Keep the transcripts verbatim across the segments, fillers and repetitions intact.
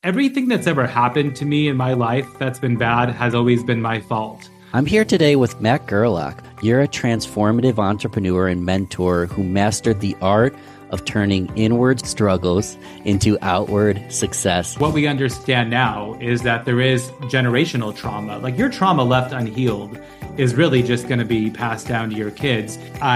everything that's ever happened to me in my life that's been bad has always been my fault. I'm here today with Matt Gerlach. You're a transformative entrepreneur and mentor who mastered the art of turning inward struggles into outward success. What we understand now is that there is generational trauma. Like your trauma left unhealed is really just going to be passed down to your kids.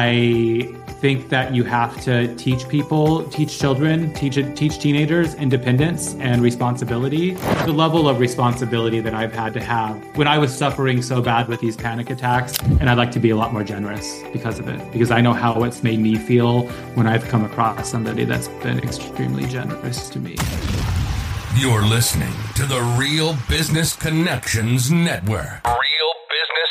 I think that you have to teach people, teach children, teach teach teenagers independence and responsibility. The level of responsibility that I've had to have when I was suffering so bad with these panic attacks, and I'd like to be a lot more generous because of it, because I know how it's made me feel when I've come across somebody that's been extremely generous to me. You're listening to the Real Business Connections Network. Real Business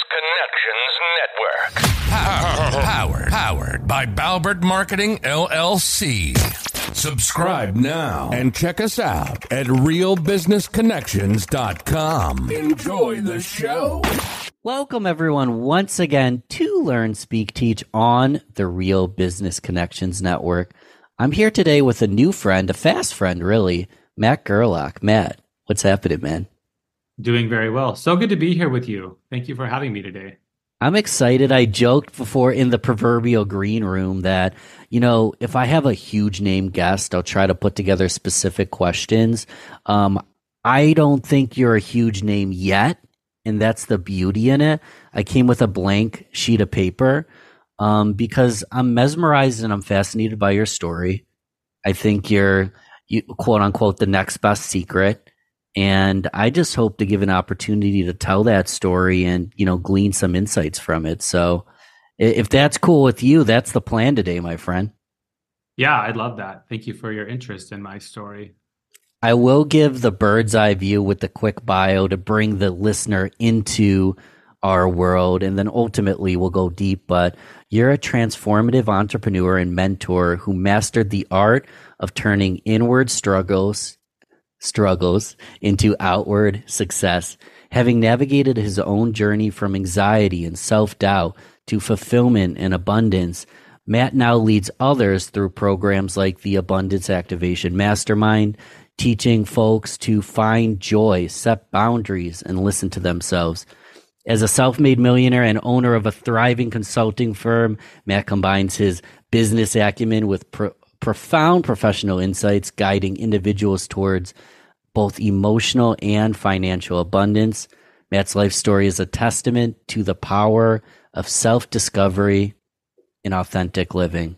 Connections Network. Powered, powered by Balbert Marketing, L L C. Subscribe now and check us out at real business connections dot com. Enjoy the show. Welcome, everyone, once again to Learn, Speak, Teach on the Real Business Connections Network. I'm here today with a new friend, a fast friend, really, Matt Gerlach. Matt, what's happening, man? Doing very well. So good to be here with you. Thank you for having me today. I'm excited. I joked before in the proverbial green room that, you know, if I have a huge name guest, I'll try to put together specific questions. Um, I don't think you're a huge name yet, and that's the beauty in it. I came with a blank sheet of paper um, because I'm mesmerized and I'm fascinated by your story. I think you're, you, quote unquote, the next best secret. And I just hope to give an opportunity to tell that story and, you know, glean some insights from it. So if that's cool with you, that's the plan today, my friend. Yeah, I'd love that. Thank you for your interest in my story. I will give the bird's eye view with the quick bio to bring the listener into our world. And then ultimately we'll go deep. But you're a transformative entrepreneur and mentor who mastered the art of turning inward struggles struggles into outward success. Having navigated his own journey from anxiety and self-doubt to fulfillment and abundance, Matt now leads others through programs like the Abundance Activation Mastermind, teaching folks to find joy, set boundaries, and listen to themselves. As a self-made millionaire and owner of a thriving consulting firm, Matt combines his business acumen with pro- profound professional insights, guiding individuals towards both emotional and financial abundance. Matt's life story is a testament to the power of self-discovery and authentic living.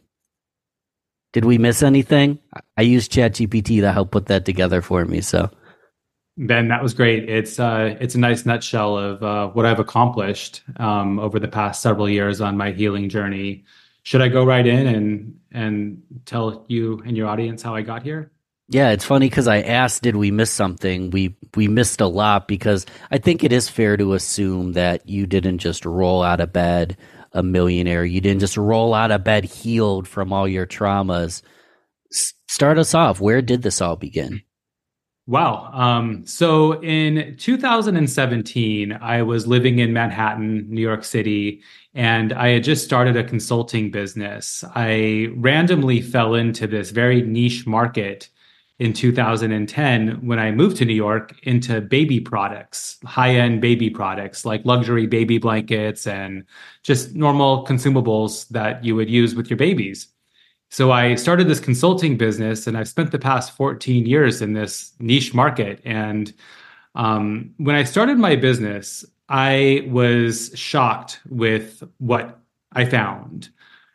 Did we miss anything? I used ChatGPT to help put that together for me. So, Ben, that was great. It's uh, it's a nice nutshell of uh, what I've accomplished um, over the past several years on my healing journey. Should I go right in and and tell you and your audience how I got here? Yeah, it's funny because I asked, did we miss something? We we missed a lot because I think it is fair to assume that you didn't just roll out of bed a millionaire. You didn't just roll out of bed healed from all your traumas. S- start us off. Where did this all begin? Wow. Um, so in two thousand seventeen, I was living in Manhattan, New York City, and I had just started a consulting business. I randomly fell into this very niche market in two thousand ten when I moved to New York into baby products, high-end baby products like luxury baby blankets and just normal consumables that you would use with your babies. So I started this consulting business, and I've spent the past fourteen years in this niche market. And um, when I started my business, I was shocked with what I found.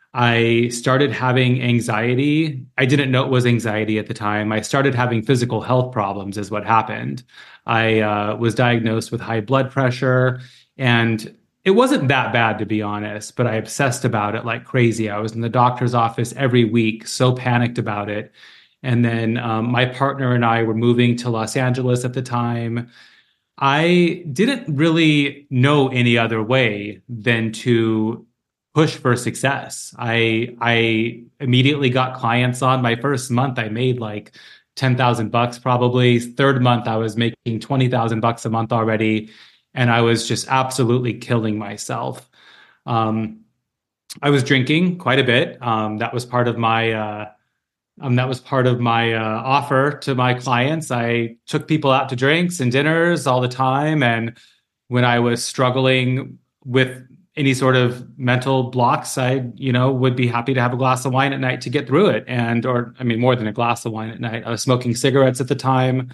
I started having anxiety. I didn't know it was anxiety at the time. I started having physical health problems is what happened. I uh, was diagnosed with high blood pressure, and it wasn't that bad, to be honest, but I obsessed about it like crazy. I was in the doctor's office every week, so panicked about it. And then um, my partner and I were moving to Los Angeles at the time. I didn't really know any other way than to push for success. I I immediately got clients on. My first month, I made like ten thousand bucks probably. Third month, I was making twenty thousand bucks a month already. And I was just absolutely killing myself. Um, I was drinking quite a bit. Um, that was part of my uh, Um, that was part of my uh, offer to my clients. I took people out to drinks and dinners all the time. And when I was struggling with any sort of mental blocks, I, you know, would be happy to have a glass of wine at night to get through it. And, or, I mean, more than a glass of wine at night. I was smoking cigarettes at the time.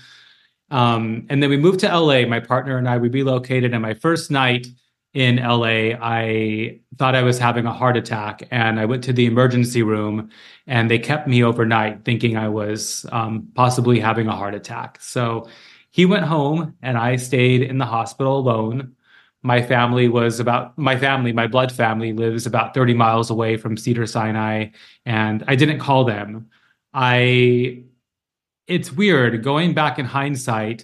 Um, and then we moved to L A. My partner and I, we relocated. And my first night in L A, I thought I was having a heart attack. And I went to the emergency room and they kept me overnight thinking I was um, possibly having a heart attack. So he went home and I stayed in the hospital alone. My family was about, my family, my blood family lives about thirty miles away from Cedars-Sinai. And I didn't call them. I, it's weird. Going back in hindsight,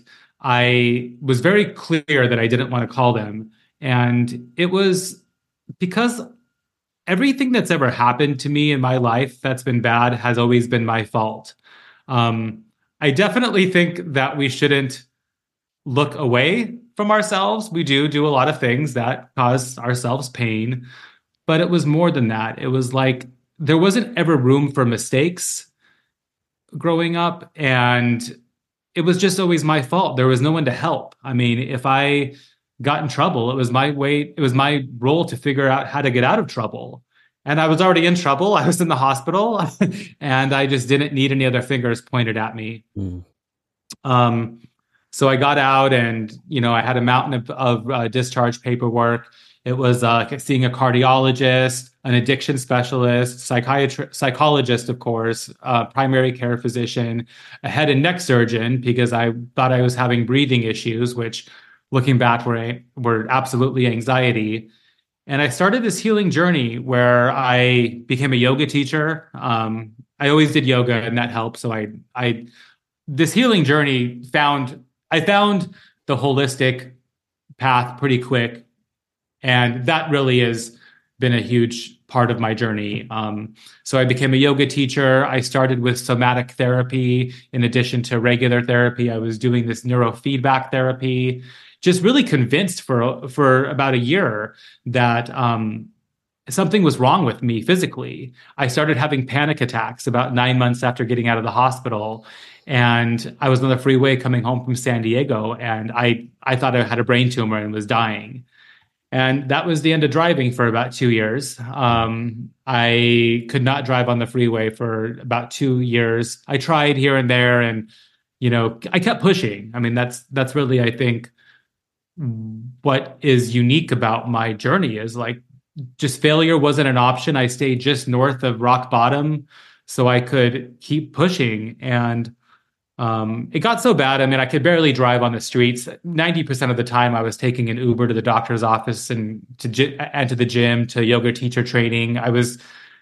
I was very clear that I didn't want to call them. And it was because everything that's ever happened to me in my life that's been bad has always been my fault. Um, I definitely think that we shouldn't look away from ourselves. We do do a lot of things that cause ourselves pain, but it was more than that. It was like there wasn't ever room for mistakes growing up, and it was just always my fault. There was no one to help. I mean, if I got in trouble, it was my way, it was my role to figure out how to get out of trouble. And I was already in trouble. I was in the hospital and I just didn't need any other fingers pointed at me. Mm. Um, so I got out and, you know, I had a mountain of, of uh, discharge paperwork. It was uh, seeing a cardiologist, an addiction specialist, psychiatrist, psychologist, of course, uh, primary care physician, a head and neck surgeon, because I thought I was having breathing issues, which looking back were, were absolutely anxiety. And I started this healing journey where I became a yoga teacher. Um, I always did yoga and that helped. So I, I, this healing journey found, I found the holistic path pretty quick. And that really has been a huge part of my journey. Um, so I became a yoga teacher. I started with somatic therapy. In addition to regular therapy, I was doing this neurofeedback therapy, just really convinced for, for about a year that um, something was wrong with me physically. I started having panic attacks about nine months after getting out of the hospital. And I was on the freeway coming home from San Diego, and I, I thought I had a brain tumor and was dying. And that was the end of driving for about two years. Um, I could not drive on the freeway for about two years. I tried here and there, and, you know, I kept pushing. I mean, that's that's really, I think, what is unique about my journey is like just failure wasn't an option. I stayed just north of rock bottom so I could keep pushing. And um, it got so bad. I mean, I could barely drive on the streets. ninety percent of the time I was taking an Uber to the doctor's office and to, and to the gym, to yoga teacher training. I was,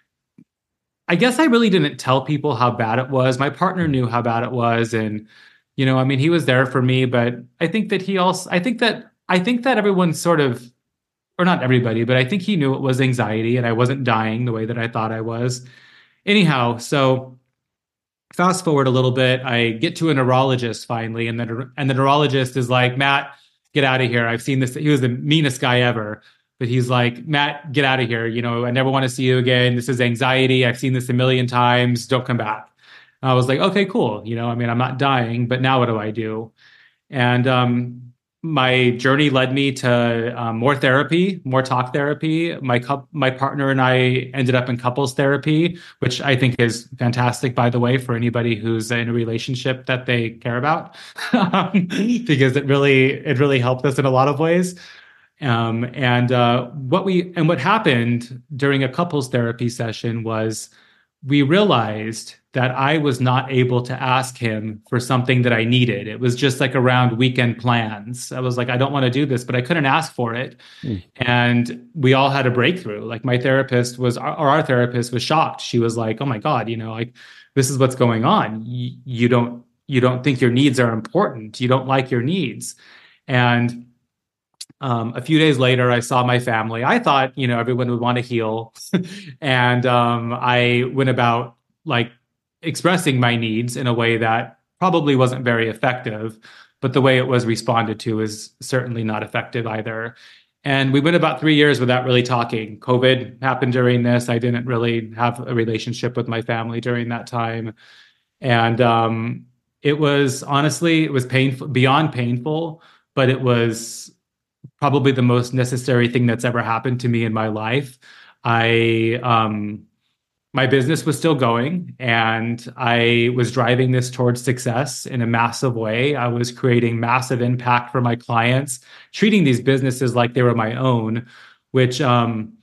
I guess I really didn't tell people how bad it was. My partner knew how bad it was. And, you know, I mean, he was there for me, but I think that he also, I think that, I think that everyone sort of, or not everybody, but I think he knew it was anxiety and I wasn't dying the way that I thought I was. Anyhow, so fast forward a little bit, I get to a neurologist finally, and the, and the neurologist is like, Matt, get out of here. I've seen this. He was the meanest guy ever, but he's like, Matt, get out of here. You know, I never want to see you again. This is anxiety. I've seen this a million times. Don't come back. I was like, okay, cool. You know, I mean, I'm not dying, but now what do I do? And um, my journey led me to um, more therapy, more talk therapy. My cu- my partner and I ended up in couples therapy, which I think is fantastic, by the way, for anybody who's in a relationship that they care about, because it really it really helped us in a lot of ways. Um, and uh, what we and what happened during a couples therapy session was we realized that I was not able to ask him for something that I needed. It was just like around weekend plans. I was like, I don't want to do this, but I couldn't ask for it. Mm. And we all had a breakthrough. Like my therapist was, or our therapist was shocked. She was like, oh my God, you know, like this is what's going on. You, you don't, you don't think your needs are important. You don't like your needs. And Um, a few days later, I saw my family. I thought, you know, everyone would want to heal. And um, I went about like expressing my needs in a way that probably wasn't very effective, but the way it was responded to is certainly not effective either. And we went about three years without really talking. COVID happened during this. I didn't really have a relationship with my family during that time. And um, it was honestly, it was painful, beyond painful, but it was probably the most necessary thing that's ever happened to me in my life. I, um, my business was still going, and I was driving this towards success in a massive way. I was creating massive impact for my clients, treating these businesses like they were my own, which um,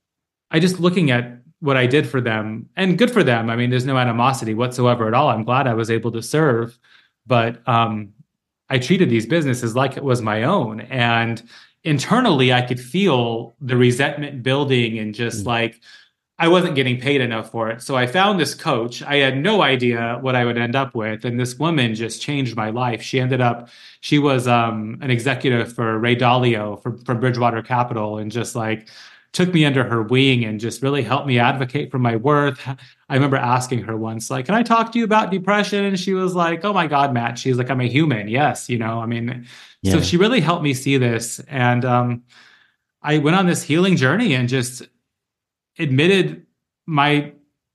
I just looking at what I did for them, and good for them. I mean, there's no animosity whatsoever at all. I'm glad I was able to serve, but um, I treated these businesses like it was my own. And internally, I could feel the resentment building, and just mm. like, I wasn't getting paid enough for it. So I found this coach. I had no idea what I would end up with. And this woman just changed my life. She ended up, she was um, an executive for Ray Dalio for, for Bridgewater Capital, and just like took me under her wing and just really helped me advocate for my worth. I remember asking her once, like, can I talk to you about depression? And she was like, oh my God, Matt. She's like, I'm a human. Yes. You know, I mean, yeah. So she really helped me see this. And um, I went on this healing journey and just admitted my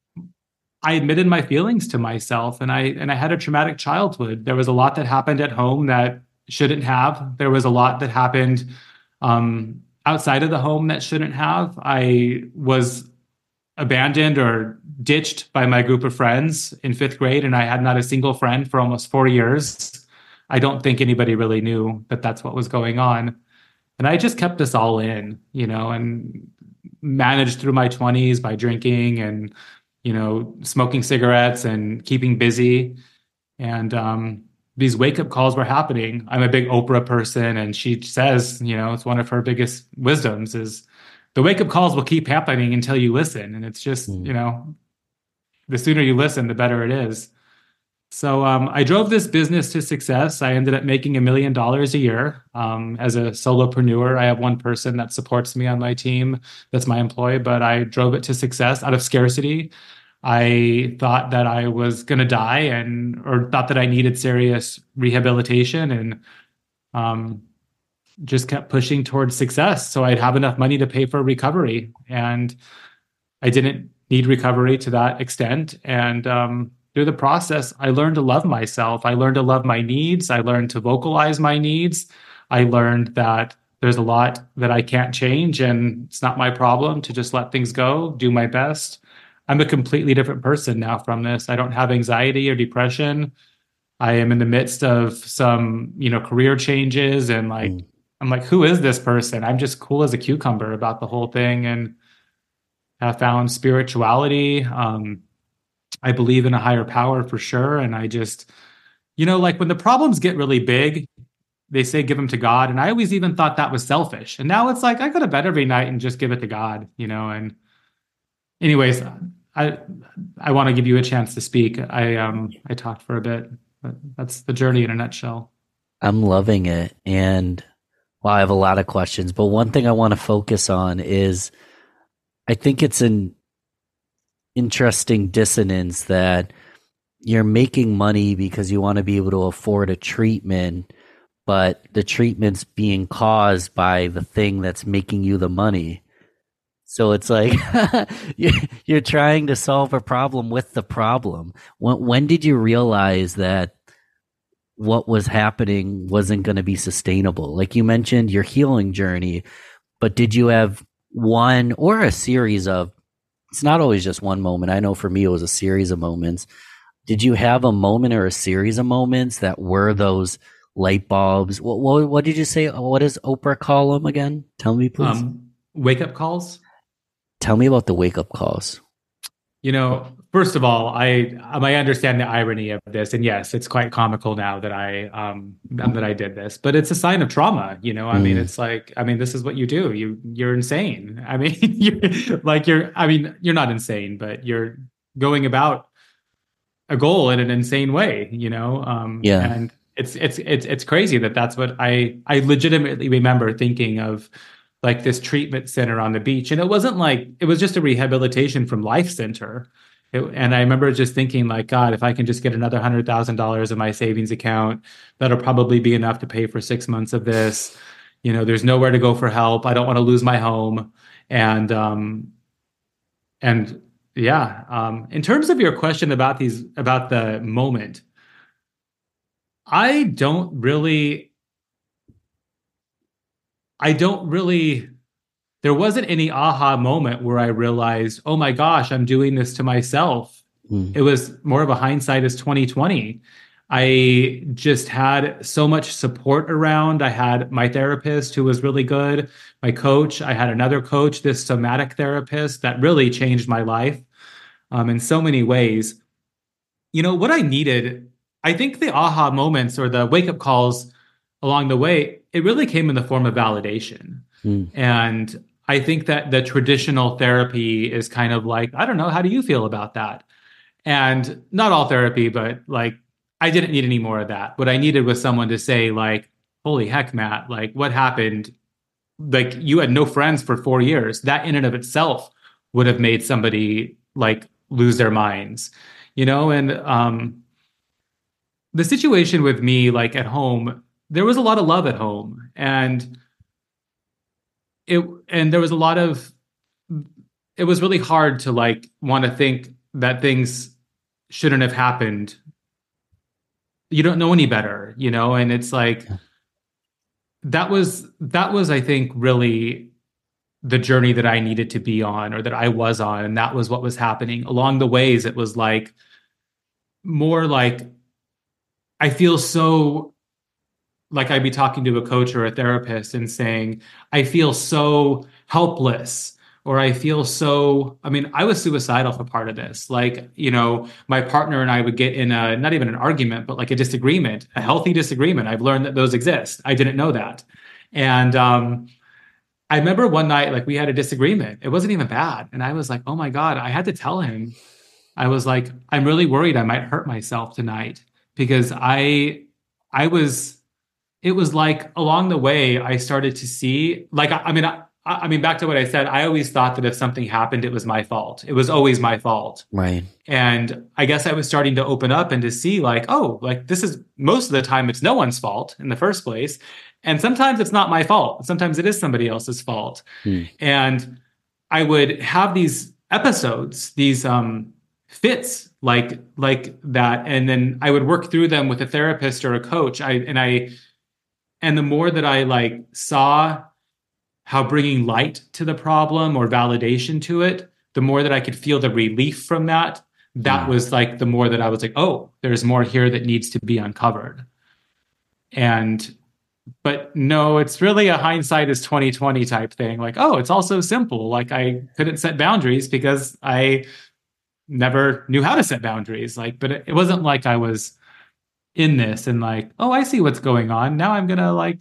I admitted my feelings to myself, and I and I had a traumatic childhood. There was a lot that happened at home that shouldn't have. There was a lot that happened um, outside of the home that shouldn't have. I was abandoned or ditched by my group of friends in fifth grade, and I had not a single friend for almost four years. I don't think anybody really knew that that's what was going on. And I just kept this all in, you know, and managed through my twenties by drinking and, you know, smoking cigarettes and keeping busy. And um, these wake-up calls were happening. I'm a big Oprah person, and she says, you know, it's one of her biggest wisdoms is the wake-up calls will keep happening until you listen. And it's just, mm. you know, the sooner you listen, the better it is. So um, I drove this business to success. I ended up making a million dollars a year um, as a solopreneur. I have one person that supports me on my team. That's my employee, but I drove it to success out of scarcity. I thought that I was going to die, and or thought that I needed serious rehabilitation, and um, just kept pushing towards success. So I'd have enough money to pay for recovery, and I didn't need recovery to that extent. And um, through the process, I learned to love myself. I learned to love my needs. I learned to vocalize my needs. I learned that there's a lot that I can't change, and it's not my problem to just let things go, do my best. I'm a completely different person now from this. I don't have anxiety or depression. I am in the midst of some, you know, career changes, and like, mm. I'm like, who is this person? I'm just cool as a cucumber about the whole thing, and have found spirituality. Um, I believe in a higher power for sure. And I just, you know, like when the problems get really big, they say, give them to God. And I always even thought that was selfish. And now it's like, I go to bed every night and just give it to God, you know? And anyways, I, I want to give you a chance to speak. I, um, I talked for a bit, but that's the journey in a nutshell. I'm loving it. And well, I have a lot of questions, but one thing I want to focus on is I think it's an interesting dissonance that you're making money because you want to be able to afford a treatment, but the treatment's being caused by the thing that's making you the money. So it's like you're trying to solve a problem with the problem. When, when did you realize that what was happening wasn't going to be sustainable? Like you mentioned your healing journey, but did you have one or a series of, it's not always just one moment. I know for me, it was a series of moments. Did you have a moment or a series of moments that were those light bulbs? What, what, what did you say? What does Oprah call them again? Tell me, please. Um, wake up calls. Tell me about the wake up calls. You know, first of all, I um, I understand the irony of this, and yes, it's quite comical now that I um that I did this, but it's a sign of trauma. You know, I mm. mean, it's like, I mean, this is what you do. You you're insane. I mean, you're like you're. I mean, you're not insane, but you're going about a goal in an insane way. You know, um, yeah, and it's it's it's it's crazy that that's what I I legitimately remember thinking of. Like this treatment center on the beach. And it wasn't like, it was just a rehabilitation from Life Center. It, and I remember just thinking like, God, if I can just get another one hundred thousand dollars in my savings account, that'll probably be enough to pay for six months of this. You know, there's nowhere to go for help. I don't want to lose my home. And, um, and yeah, um, in terms of your question about these, about the moment, I don't really, I don't really, there wasn't any aha moment where I realized, oh my gosh, I'm doing this to myself. Mm. It was more of a hindsight as twenty twenty. I just had so much support around. I had my therapist who was really good, my coach. I had another coach, this somatic therapist that really changed my life um, in so many ways. You know, what I needed, I think the aha moments or the wake-up calls along the way, it really came in the form of validation. Mm. And I think that the traditional therapy is kind of like, I don't know, how do you feel about that? And not all therapy, but like, I didn't need any more of that. What I needed was someone to say like, holy heck, Matt, like what happened? Like you had no friends for four years. That in and of itself would have made somebody like lose their minds, you know? And um, the situation with me, like at home, there was a lot of love at home, and it, and there was a lot of, it was really hard to like want to think that things shouldn't have happened. You don't know any better, you know? And it's like, that was, that was, I think, really the journey that I needed to be on, or that I was on. And that was what was happening along the ways. It was like, more like, I feel so like I'd be talking to a coach or a therapist and saying, I feel so helpless. Or I feel so, I mean, I was suicidal for part of this. Like, you know, my partner and I would get in a, not even an argument, but like a disagreement, a healthy disagreement. I've learned that those exist. I didn't know that. And um, I remember one night, like we had a disagreement. It wasn't even bad. And I was like, oh my God, I had to tell him. I was like, I'm really worried I might hurt myself tonight, because I, I was, it was like along the way, I started to see, like, I, I mean, I, I mean, back to what I said, I always thought that if something happened, it was my fault. It was always my fault. Right. And I guess I was starting to open up and to see like, oh, like this is, most of the time it's no one's fault in the first place. And sometimes it's not my fault. Sometimes it is somebody else's fault. Hmm. And I would have these episodes, these um, fits like, like that. And then I would work through them with a therapist or a coach. I, and I, and the more that I like saw how bringing light to the problem or validation to it, the more that I could feel the relief from that, that yeah. was like, the more that I was like, oh, there's more here that needs to be uncovered. And, but no, it's really a hindsight is twenty twenty type thing. Like, oh, it's all so simple. Like I couldn't set boundaries because I never knew how to set boundaries. Like, but it, it wasn't like I was in this and like, oh, I see what's going on. Now I'm going to like,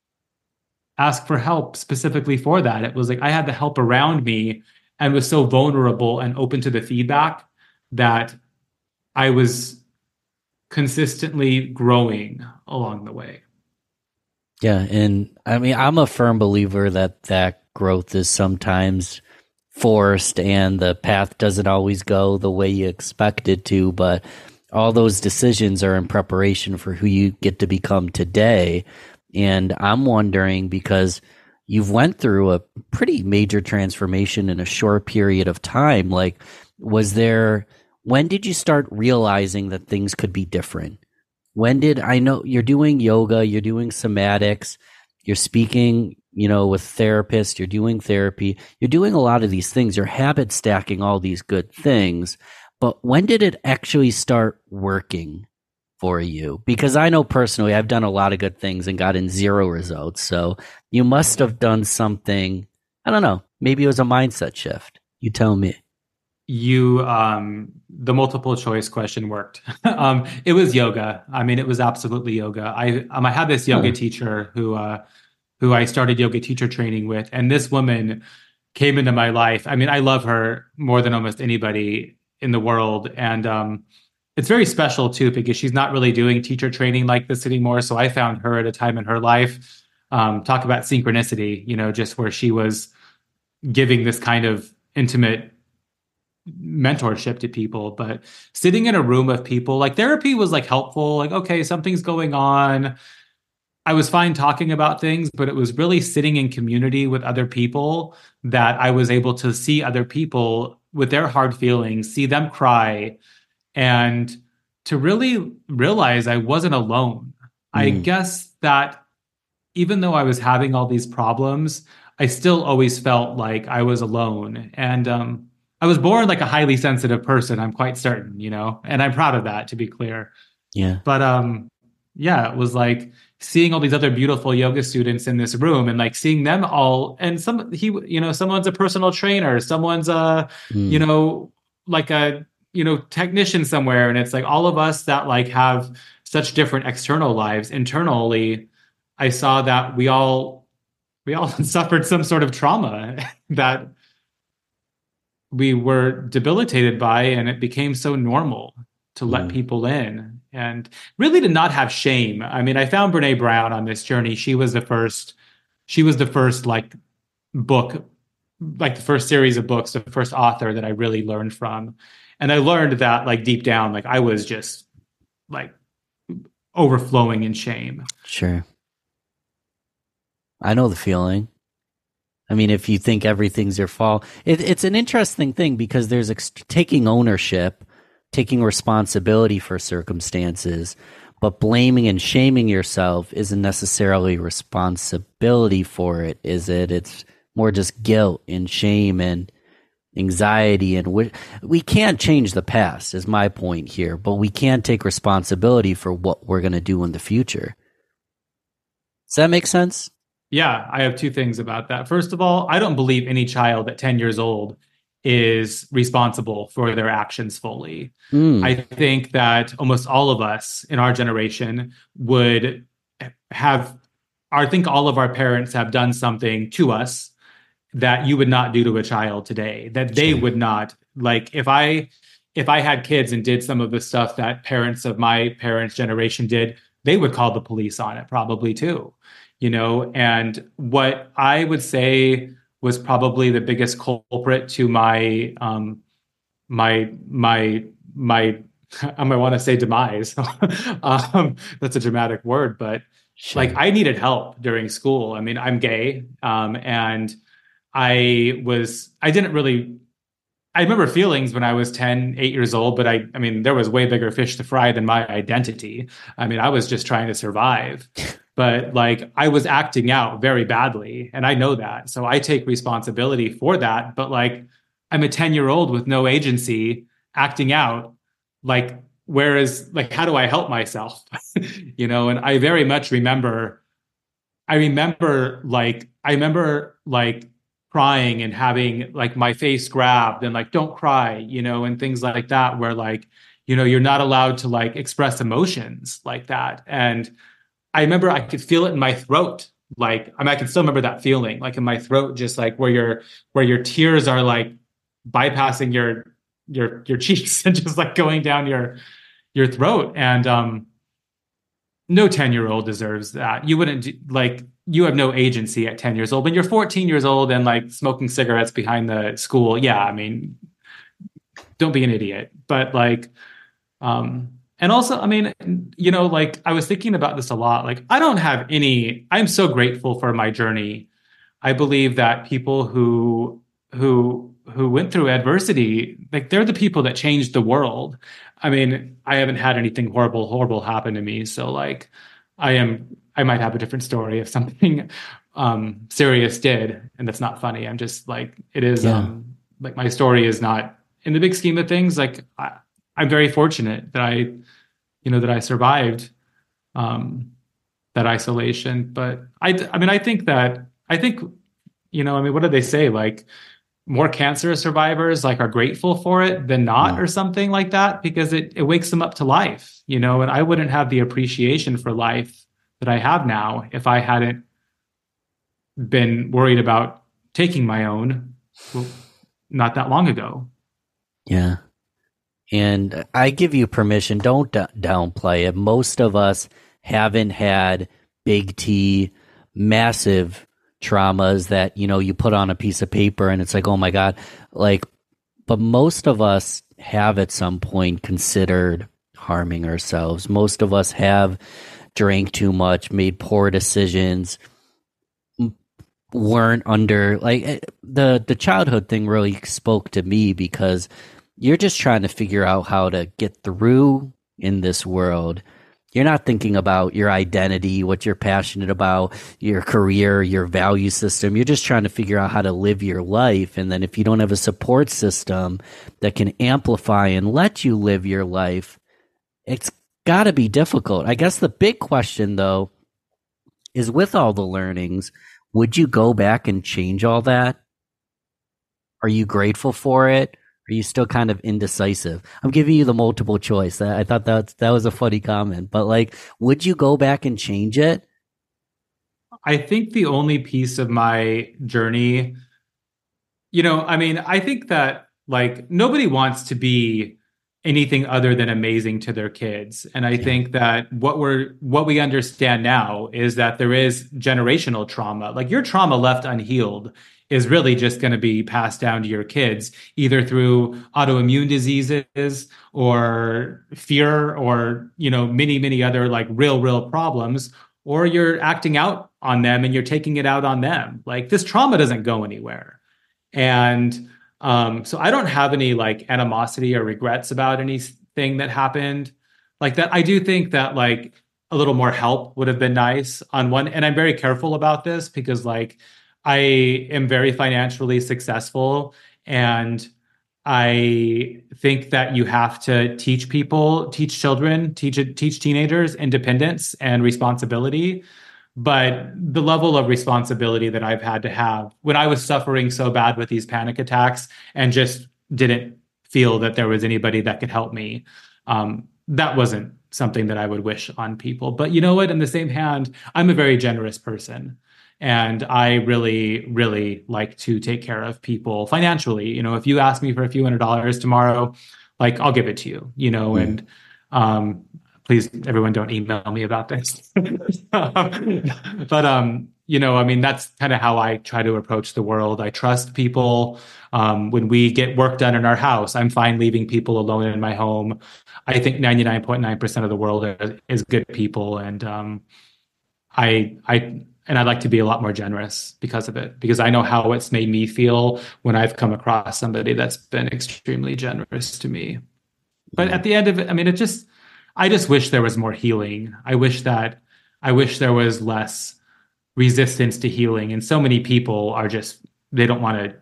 ask for help specifically for that. It was like I had the help around me and was so vulnerable and open to the feedback that I was consistently growing along the way. Yeah. And I mean, I'm a firm believer that that growth is sometimes forced and the path doesn't always go the way you expect it to, but all those decisions are in preparation for who you get to become today. And I'm wondering, because you've went through a pretty major transformation in a short period of time, like, was there, when did you start realizing that things could be different? When did, I know you're doing yoga, you're doing somatics, you're speaking, you know, with therapists, you're doing therapy, you're doing a lot of these things, you're habit stacking all these good things, but when did it actually start working for you? Because I know personally, I've done a lot of good things and gotten zero results. So you must have done something, I don't know, maybe it was a mindset shift. You tell me. You, um, the multiple choice question worked. um, it was yoga. I mean, it was absolutely yoga. I, um, I had this yoga huh. teacher who, uh, who I started yoga teacher training with. And this woman came into my life. I mean, I love her more than almost anybody in the world. And, um, it's very special too, because she's not really doing teacher training like this anymore. So I found her at a time in her life, um, talk about synchronicity, you know, just where she was giving this kind of intimate mentorship to people. But sitting in a room of people, like therapy was like helpful, like, okay, something's going on. I was fine talking about things, but it was really sitting in community with other people that I was able to see other people with their hard feelings, see them cry, and to really realize I wasn't alone. Mm. I guess that even though I was having all these problems, I still always felt like I was alone. And um, I was born like a highly sensitive person, I'm quite certain, you know, and I'm proud of that, to be clear. Yeah. But um, yeah, it was like seeing all these other beautiful yoga students in this room and like seeing them all. And some, he, you know, someone's a personal trainer, someone's a, mm. you know, like a, you know, technician somewhere. And it's like all of us that like have such different external lives. Internally, I saw that we all, we all suffered some sort of trauma that we were debilitated by, and it became so normal to let mm. people in and really to not have shame. I mean, I found Brene Brown on this journey. She was the first, she was the first like book, like the first series of books, the first author that I really learned from. And I learned that like deep down, like I was just like overflowing in shame. Sure. I know the feeling. I mean, if you think everything's your fault, it, it's an interesting thing because there's ex- taking ownership, taking responsibility for circumstances, but blaming and shaming yourself isn't necessarily responsibility for it, is it? It's more just guilt and shame and anxiety. And we, we can't change the past, is my point here, but we can take responsibility for what we're going to do in the future. Does that make sense? Yeah, I have two things about that. First of all, I don't believe any child at ten years old is responsible for their actions fully. Mm. I think that almost all of us in our generation would have, I think all of our parents have done something to us that you would not do to a child today, that they would not. Like if I, if I had kids and did some of the stuff that parents of my parents' generation did, they would call the police on it probably too. You know, and what I would say was probably the biggest culprit to my, um, my, my, my, I might want to say demise. um, that's a dramatic word, but sure. Like I needed help during school. I mean, I'm gay, um, and I was, I didn't really, I remember feelings when I was ten, eight years old, but I, I mean, there was way bigger fish to fry than my identity. I mean, I was just trying to survive. But like I was acting out very badly, and I know that. So I take responsibility for that. But like I'm a ten year old with no agency acting out. Like, whereas like, how do I help myself? You know, and I very much remember, I remember like, I remember like crying and having like my face grabbed and like, don't cry, you know, and things like that, where like, you know, you're not allowed to like express emotions like that. And I remember I could feel it in my throat. Like, I mean, I can still remember that feeling, like in my throat, just like where your where your tears are like bypassing your your your cheeks and just like going down your your throat. And um, no ten year old deserves that. You wouldn't do, like you have no agency at ten years old. When you're fourteen years old and like smoking cigarettes behind the school, yeah, I mean, don't be an idiot. But like, um. And also, I mean, you know, like I was thinking about this a lot. Like, I don't have any, I'm so grateful for my journey. I believe that people who, who, who went through adversity, like they're the people that changed the world. I mean, I haven't had anything horrible, horrible happen to me. So like, I am, I might have a different story if something um, serious did. And that's not funny. I'm just like, it is, yeah. um, like my story is not in the big scheme of things. Like, I, I'm very fortunate that I, you know, that I survived um, that isolation. But I, I mean, I think that, I think, you know, I mean, what do they say? Like more cancer survivors like are grateful for it than not, yeah. or something like that, because it, it wakes them up to life, you know, and I wouldn't have the appreciation for life that I have now if I hadn't been worried about taking my own well, not that long ago. Yeah. And I give you permission, don't d- downplay it. Most of us haven't had big T, massive traumas that, you know, you put on a piece of paper and it's like, oh my God. Like, but most of us have at some point considered harming ourselves. Most of us have drank too much, made poor decisions, weren't under like the the childhood thing really spoke to me because you're just trying to figure out how to get through in this world. You're not thinking about your identity, what you're passionate about, your career, your value system. You're just trying to figure out how to live your life. And then if you don't have a support system that can amplify and let you live your life, it's got to be difficult. I guess the big question, though, is with all the learnings, would you go back and change all that? Are you grateful for it? Are you still kind of indecisive? I'm giving you the multiple choice. I thought that that was a funny comment, but like, would you go back and change it? I think the only piece of my journey, you know, I mean, I think that like nobody wants to be anything other than amazing to their kids. And I yeah. think that what we're what we understand now is that there is generational trauma. Like your trauma left unhealed is really just going to be passed down to your kids, either through autoimmune diseases or fear or, you know, many, many other like real, real problems, or you're acting out on them and you're taking it out on them. Like this trauma doesn't go anywhere. And um, so I don't have any like animosity or regrets about anything that happened like that. I do think that like a little more help would have been nice on one. And I'm very careful about this because like, I am very financially successful, and I think that you have to teach people, teach children, teach teach teenagers independence and responsibility. But the level of responsibility that I've had to have when I was suffering so bad with these panic attacks and just didn't feel that there was anybody that could help me, um, that wasn't something that I would wish on people. But you know what? In the same hand, I'm a very generous person. And I really, really like to take care of people financially. You know, if you ask me for a few hundred dollars tomorrow, like I'll give it to you, you know, mm. and um, please, everyone don't email me about this. But, um, you know, I mean, that's kind of how I try to approach the world. I trust people. Um, when we get work done in our house, I'm fine leaving people alone in my home. I think ninety-nine point nine percent of the world is, is good people. And um, I, I, And I'd like to be a lot more generous because of it, because I know how it's made me feel when I've come across somebody that's been extremely generous to me. But at the end of it, I mean, it just, I just wish there was more healing. I wish that, I wish there was less resistance to healing. And so many people are just, they don't want to,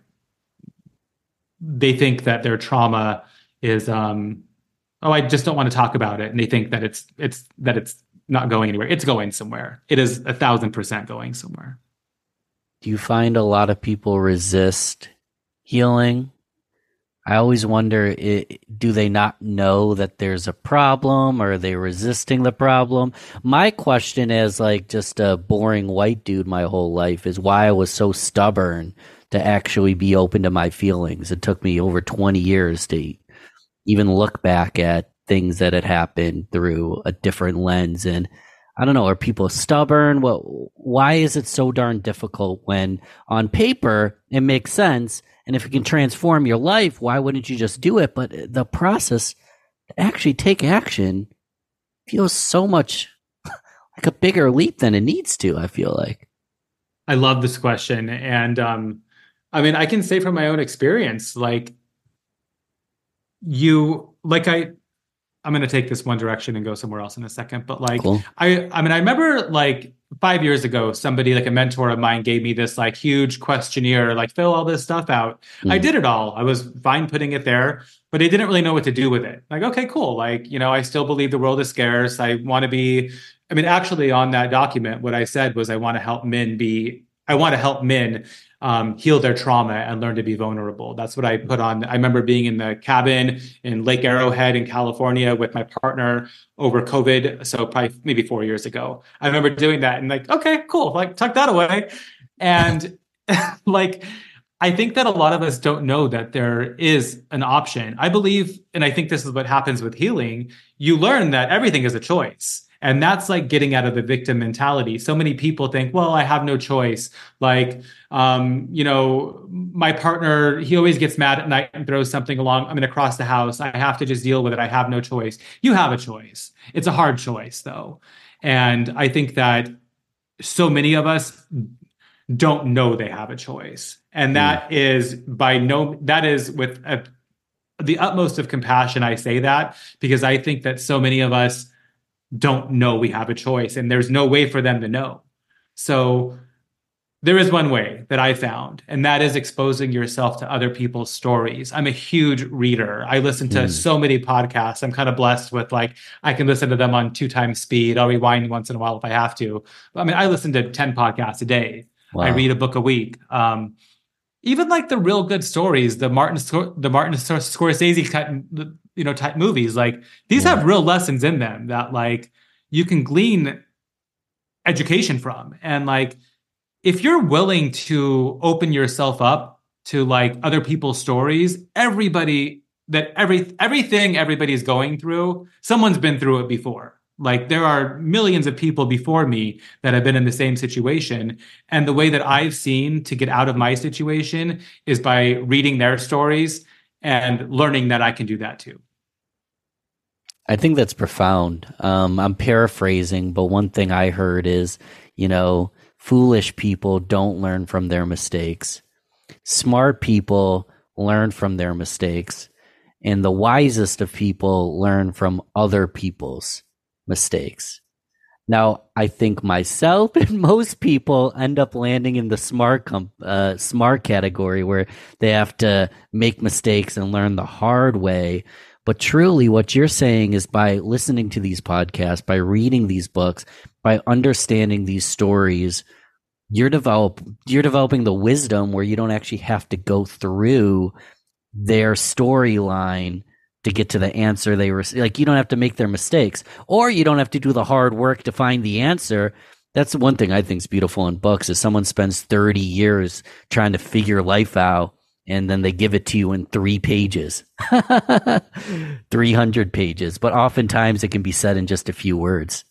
they think that their trauma is, um, oh, I just don't want to talk about it. And they think that it's, it's, that it's, not going anywhere. It's going somewhere. It is a thousand percent going somewhere. Do you find a lot of people resist healing? I always wonder, it, do they not know that there's a problem, or are they resisting the problem? My question as like just a boring white dude my whole life is why I was so stubborn to actually be open to my feelings. It took me over twenty years to even look back at things that had happened through a different lens. And I don't know, are people stubborn? What, why is it so darn difficult when on paper it makes sense? And if it can transform your life, why wouldn't you just do it? But the process to actually take action feels so much like a bigger leap than it needs to, I feel like. I love this question. And um, I mean, I can say from my own experience, like you, like I, I'm going to take this one direction and go somewhere else in a second. But like, cool. I, I mean, I remember like five years ago, somebody like a mentor of mine gave me this like huge questionnaire, like fill all this stuff out. Mm. I did it all. I was fine putting it there, but I didn't really know what to do with it. Like, okay, cool. Like, you know, I still believe the world is scarce. I want to be, I mean, actually on that document, what I said was I want to help men be, I want to help men Um, heal their trauma and learn to be vulnerable. That's what I put on. I remember being in the cabin in Lake Arrowhead in California with my partner over COVID. So probably maybe four years ago, I remember doing that and like, okay, cool. Like tuck that away. And like, I think that a lot of us don't know that there is an option. I believe, and I think this is what happens with healing. You learn that everything is a choice. And that's like getting out of the victim mentality. So many people think, well, I have no choice. Like, um, you know, my partner, he always gets mad at night and throws something along. I'm going to cross the house. I have to just deal with it. I have no choice. You have a choice. It's a hard choice, though. And I think that so many of us don't know they have a choice. And that mm. is by no, that is with a, the utmost of compassion. I say that because I think that so many of us don't know we have a choice, and there's no way for them to know. So there is one way that I found, and that is exposing yourself to other people's stories. I'm a huge reader. I listen to mm. so many podcasts. I'm kind of blessed with, like, I can listen to them on two times speed. I'll rewind once in a while if I have to. I mean, I listen to ten podcasts a day. Wow. I read a book a week. Um, even like the real good stories, the Martin the Martin Scorsese type, you know, type movies, like these yeah. have real lessons in them that like you can glean education from. And like, if you're willing to open yourself up to like other people's stories, everybody that every everything everybody's going through, someone's been through it before. Like there are millions of people before me that have been in the same situation. And the way that I've seen to get out of my situation is by reading their stories and learning that I can do that too. I think that's profound. Um, I'm paraphrasing, but one thing I heard is, you know, foolish people don't learn from their mistakes. Smart people learn from their mistakes. And the wisest of people learn from other people's mistakes. Now, I think myself and most people end up landing in the smart com- uh, smart category where they have to make mistakes and learn the hard way. But truly, what you're saying is by listening to these podcasts, by reading these books, by understanding these stories, you're develop you're developing the wisdom where you don't actually have to go through their storyline to get to the answer they were like. You don't have to make their mistakes, or you don't have to do the hard work to find the answer. That's one thing I think is beautiful in books is someone spends thirty years trying to figure life out, and then they give it to you in three pages, three hundred pages. But oftentimes it can be said in just a few words.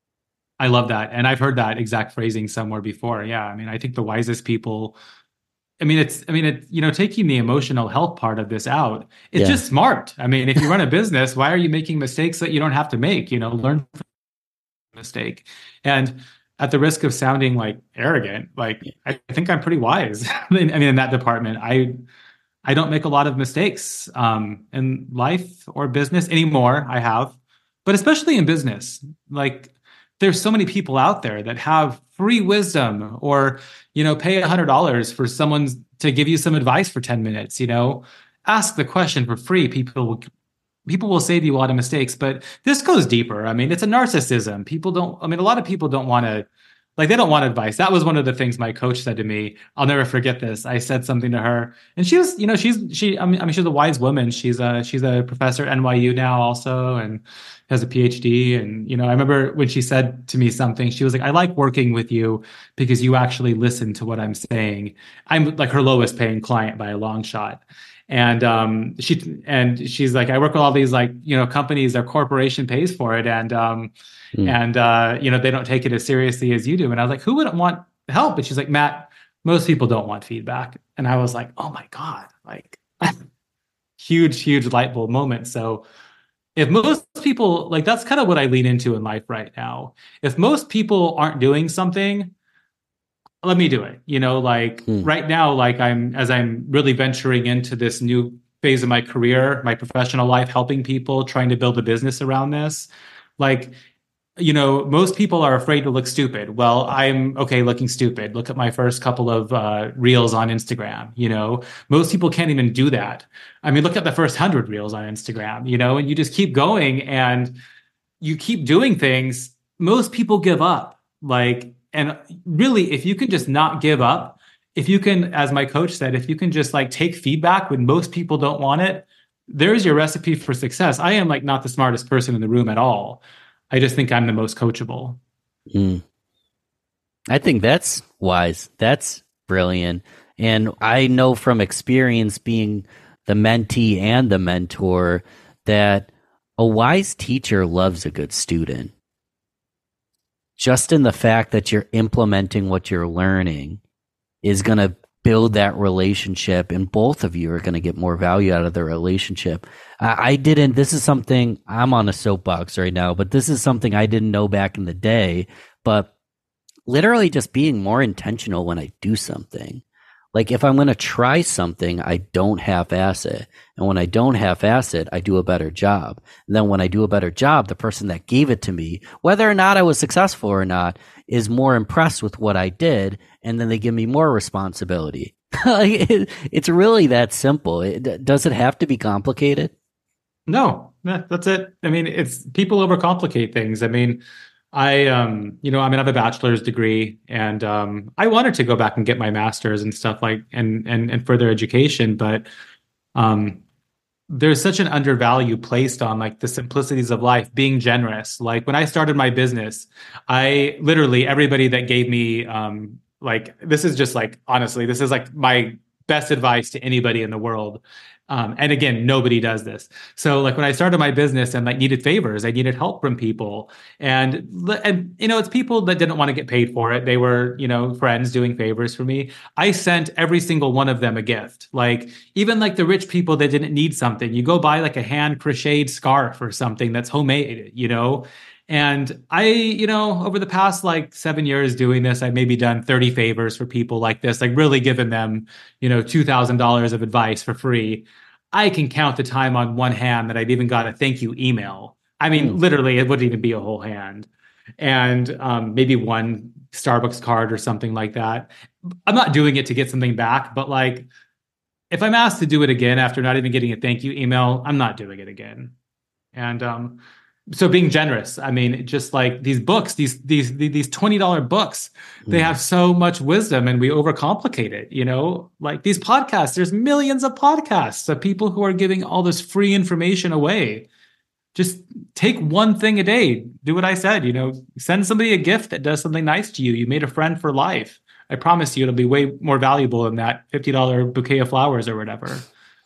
I love that. And I've heard that exact phrasing somewhere before. Yeah. I mean, I think the wisest people, I mean, it's, I mean, it, you know, taking the emotional health part of this out, it's yeah. just smart. I mean, if you run a business, why are you making mistakes that you don't have to make? You know, learn from the mistake. And at the risk of sounding like arrogant, like I think I'm pretty wise. I mean, in that department, I, I don't make a lot of mistakes um, in life or business anymore. I have, but especially in business, like, there's so many people out there that have free wisdom, or, you know, pay a hundred dollars for someone to give you some advice for ten minutes, you know, ask the question for free. People will, people will save you a lot of mistakes, but this goes deeper. I mean, it's a narcissism. People don't, I mean, a lot of people don't want to, like, they don't want advice. That was one of the things my coach said to me. I'll never forget this. I said something to her, and she was, you know, she's, she, I mean, I mean, she's a wise woman. She's a, she's a professor at N Y U now also, and has a P H D. And, you know, I remember when she said to me something, she was like, I like working with you because you actually listen to what I'm saying. I'm like her lowest paying client by a long shot. And um, she and she's like, I work with all these, like, you know, companies, their corporation pays for it. And, um, mm. and uh, you know, they don't take it as seriously as you do. And I was like, who wouldn't want help? And she's like, Matt, most people don't want feedback. And I was like, oh my God, like huge, huge light bulb moment. So if most people, like, that's kind of what I lean into in life right now. If most people aren't doing something, let me do it. You know, like mm. right now, like I'm, as I'm really venturing into this new phase of my career, my professional life, helping people, trying to build a business around this. Like, you know, most people are afraid to look stupid. Well, I'm okay looking stupid. Look at my first couple of uh, reels on Instagram. You know, most people can't even do that. I mean, look at the first hundred reels on Instagram, you know, and you just keep going and you keep doing things. Most people give up. Like, and really, if you can just not give up, if you can, as my coach said, if you can just like take feedback when most people don't want it, there's your recipe for success. I am like not the smartest person in the room at all. I just think I'm the most coachable. Mm. I think that's wise. That's brilliant. And I know from experience being the mentee and the mentor that a wise teacher loves a good student. just in the fact that you're implementing what you're learning is going to build that relationship, and both of you are going to get more value out of the relationship. I, I didn't, this is something, I'm on a soapbox right now, but this is something I didn't know back in the day, but literally just being more intentional when I do something. Like if I'm going to try something, I don't half-ass it. And when I don't half-ass it, I do a better job. And then when I do a better job, the person that gave it to me, whether or not I was successful or not, is more impressed with what I did. And then they give me more responsibility. it, it's really that simple. It, does it have to be complicated? No, that's it. I mean, it's people overcomplicate things. I mean, I, um, you know, I mean, I have a bachelor's degree, and um, I wanted to go back and get my master's and stuff like, and and and further education, but um, there's such an undervalue placed on like the simplicities of life, being generous. Like when I started my business, I literally everybody that gave me, um, like this is just like honestly, this is like my best advice to anybody in the world. Um, and again, nobody does this. So like when I started my business and like needed favors, I needed help from people, and, and, you know, it's people that didn't want to get paid for it. They were, you know, friends doing favors for me. I sent every single one of them a gift. Like even like the rich people that didn't need something, you go buy like a hand crocheted scarf or something that's homemade, you know? And I, you know, over the past like seven years doing this, I've maybe done thirty favors for people like this, like really given them, you know, two thousand dollars of advice for free. I can count the time on one hand that I've even got a thank you email. I mean, mm. literally, it wouldn't even be a whole hand. And um, maybe one Starbucks card or something like that. I'm not doing it to get something back, but like, if I'm asked to do it again after not even getting a thank you email, I'm not doing it again. And um, so being generous, I mean, just like these books, these these these twenty dollars books, mm. they have so much wisdom, and we overcomplicate it, you know? Like these podcasts, there's millions of podcasts of people who are giving all this free information away. Just take one thing a day. Do what I said, you know, send somebody a gift that does something nice to you. You made a friend for life. I promise you it'll be way more valuable than that fifty dollars bouquet of flowers or whatever.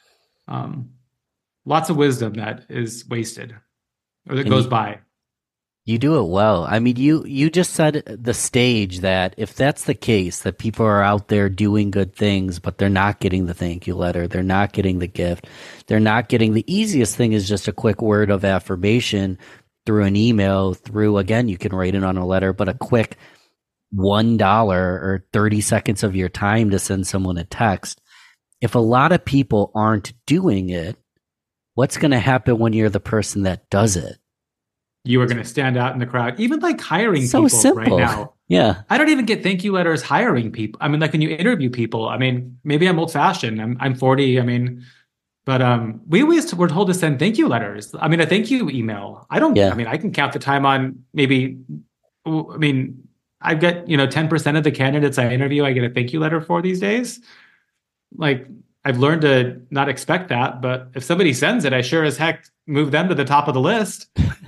Um, lots of wisdom that is wasted. Or that and goes you, by. You do it well. I mean, you, you just set the stage that if that's the case, that people are out there doing good things, but they're not getting the thank you letter, they're not getting the gift, they're not getting the easiest thing is just a quick word of affirmation through an email, through, again, you can write it on a letter, but a quick one dollar or thirty seconds of your time to send someone a text. If a lot of people aren't doing it, what's going to happen when you're the person that does it? You are going to stand out in the crowd. Even like hiring so people simple. right now. Yeah. I don't even get thank you letters hiring people. I mean, like when you interview people, I mean, maybe I'm old fashioned. I'm I'm forty. I mean, but um, we always were told to send thank you letters. I mean, a thank you email. I don't, yeah. I mean, I can count the time on maybe, I mean, I've got, you know, ten percent of the candidates I interview, I get a thank you letter for these days. Like, I've learned to not expect that, but if somebody sends it, I sure as heck move them to the top of the list.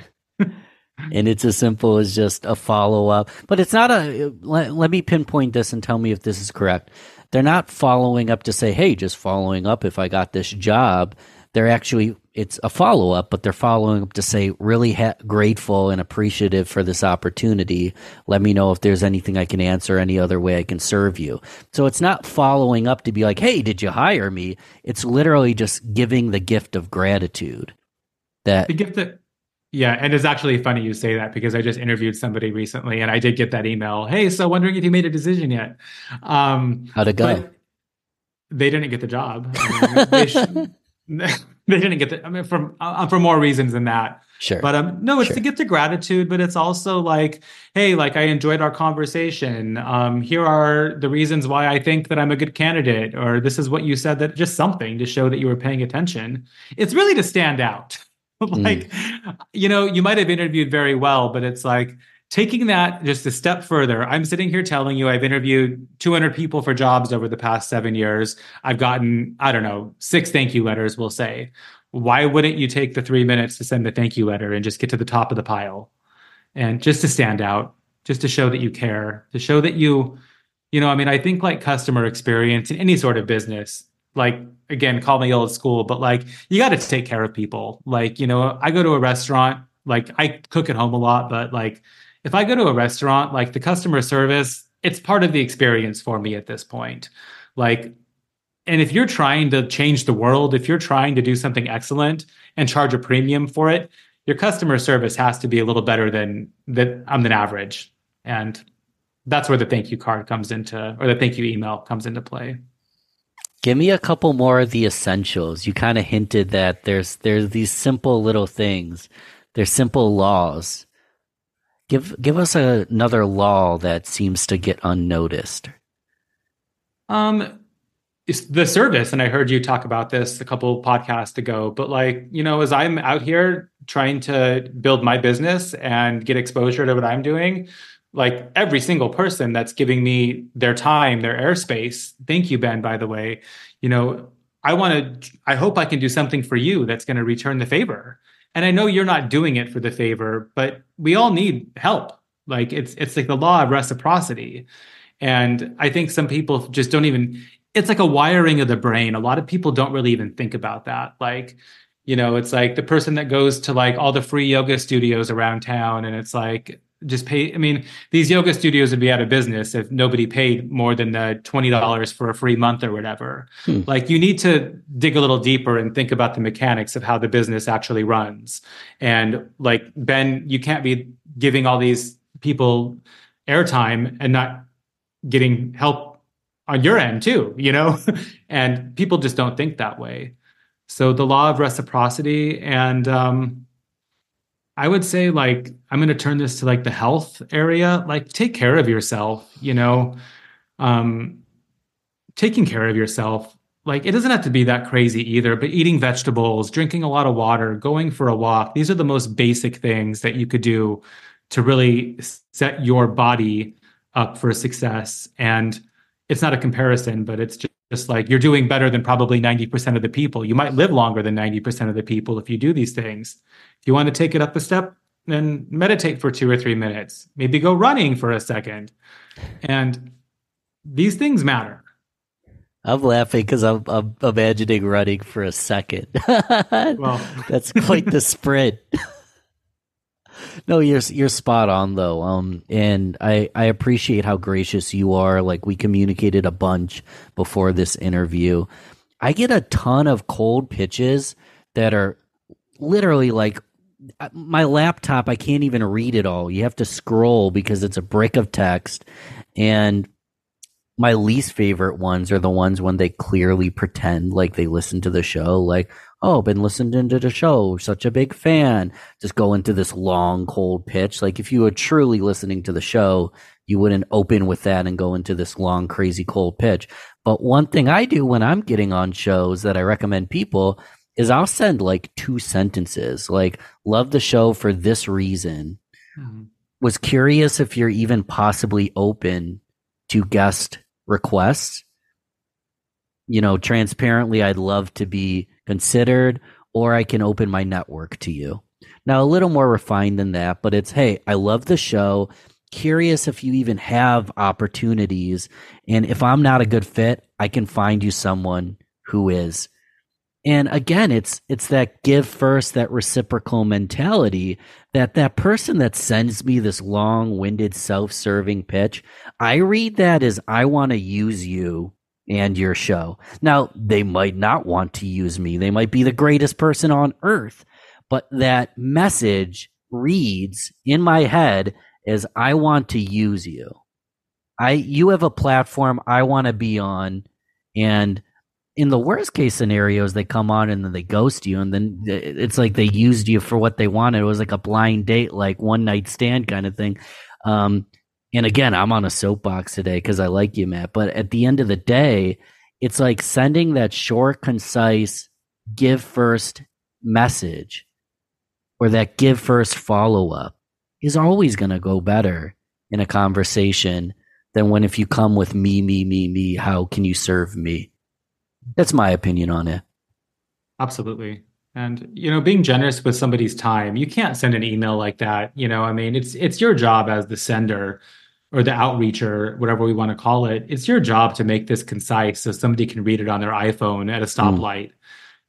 And it's as simple as just a follow-up. But it's not a, let, let me pinpoint this and tell me if this is correct. They're not following up to say, hey, just following up if I got this job. They're actually, it's a follow-up, but they're following up to say, really ha- grateful and appreciative for this opportunity. Let me know if there's anything I can answer, any other way I can serve you. So it's not following up to be like, hey, did you hire me? It's literally just giving the gift of gratitude. That the gift that, yeah, and it's actually funny you say that because I just interviewed somebody recently and I did get that email. Hey, so wondering if you made a decision yet. Um, How'd it go? They didn't get the job. I mean, they should, they didn't get the, I mean, for, uh, for more reasons than that. Sure. But um, no, it's sure. to get the gratitude, but it's also like, hey, like I enjoyed our conversation. Um, here are the reasons why I think that I'm a good candidate, or this is what you said, that just something to show that you were paying attention. It's really to stand out. like, mm. you know, you might have interviewed very well, but it's like, taking that just a step further, I'm sitting here telling you I've interviewed two hundred people for jobs over the past seven years. I've gotten, I don't know, six thank you letters, we'll say. Why wouldn't you take the three minutes to send the thank you letter and just get to the top of the pile? And just to stand out, just to show that you care, to show that you, you know, I mean, I think like customer experience in any sort of business, like, again, call me old school, but like, you got to take care of people. Like, you know, I go to a restaurant, like I cook at home a lot, but like, if I go to a restaurant, like the customer service, it's part of the experience for me at this point. Like, and if you're trying to change the world, if you're trying to do something excellent and charge a premium for it, your customer service has to be a little better than that um, than average. And that's where the thank you card comes into, or the thank you email comes into play. Give me a couple more of the essentials. You kind of hinted that there's there's these simple little things. There's simple laws. Give give us a, another law that seems to get unnoticed. Um, it's the service, and I heard you talk about this a couple podcasts ago. But like, you know, as I'm out here trying to build my business and get exposure to what I'm doing, like every single person that's giving me their time, their airspace. Thank you, Ben, by the way. You know, I want to, I hope I can do something for you that's going to return the favor. And I know you're not doing it for the favor, but we all need help. Like it's, it's like the law of reciprocity. And I think some people just don't even, it's like a wiring of the brain. A lot of people don't really even think about that. Like, you know, it's like the person that goes to like all the free yoga studios around town, and it's like, just pay. I mean, these yoga studios would be out of business if nobody paid more than the twenty dollars for a free month or whatever. Hmm. Like you need to dig a little deeper and think about the mechanics of how the business actually runs. And like, Ben, you can't be giving all these people airtime and not getting help on your end too, you know? And people just don't think that way. So the law of reciprocity, and, um, I would say, like, I'm going to turn this to like the health area. Like, take care of yourself, you know, um, taking care of yourself. Like, it doesn't have to be that crazy either, but eating vegetables, drinking a lot of water, going for a walk. These are the most basic things that you could do to really set your body up for success. And it's not a comparison, but it's just, just like you're doing better than probably ninety percent of the people. You might live longer than ninety percent of the people if you do these things. If you want to take it up a step, then meditate for two or three minutes. Maybe go running for a second. And these things matter. I'm laughing because I'm, I'm imagining running for a second. Well, that's quite the sprint. No, you're you're spot on though. Um, and I I appreciate how gracious you are. Like, we communicated a bunch before this interview. I get a ton of cold pitches that are literally like, my laptop, I can't even read it all. You have to scroll because it's a brick of text. And my least favorite ones are the ones when they clearly pretend like they listen to the show, like, oh, been listening to the show, such a big fan. Just go into this long, cold pitch. Like, if you were truly listening to the show, you wouldn't open with that and go into this long, crazy, cold pitch. But one thing I do when I'm getting on shows that I recommend people is I'll send like two sentences, like, love the show for this reason. Mm-hmm. Was curious if you're even possibly open to guest requests. You know, transparently, I'd love to be considered, or I can open my network to you. Now, a little more refined than that, but it's, hey, I love the show. Curious if you even have opportunities. And if I'm not a good fit, I can find you someone who is. And again, it's it's that give first, that reciprocal mentality, that that person that sends me this long-winded, self-serving pitch, I read that as, I want to use you and your show. Now, they might not want to use me. They might be the greatest person on earth. But that message reads in my head as, I want to use you. I you have a platform I want to be on. And in the worst case scenarios, they come on and then they ghost you. And then it's like they used you for what they wanted. It was like a blind date, like one night stand kind of thing. Um, And again, I'm on a soapbox today because I like you, Matt. But at the end of the day, it's like sending that short, concise, give first message, or that give first follow up, is always going to go better in a conversation than when, if you come with me, me, me, me, how can you serve me? That's my opinion on it. Absolutely. And, you know, being generous with somebody's time, you can't send an email like that. You know, I mean, it's it's your job as the sender or the outreacher, whatever we want to call it. It's your job to make this concise so somebody can read it on their iPhone at a stoplight. Mm.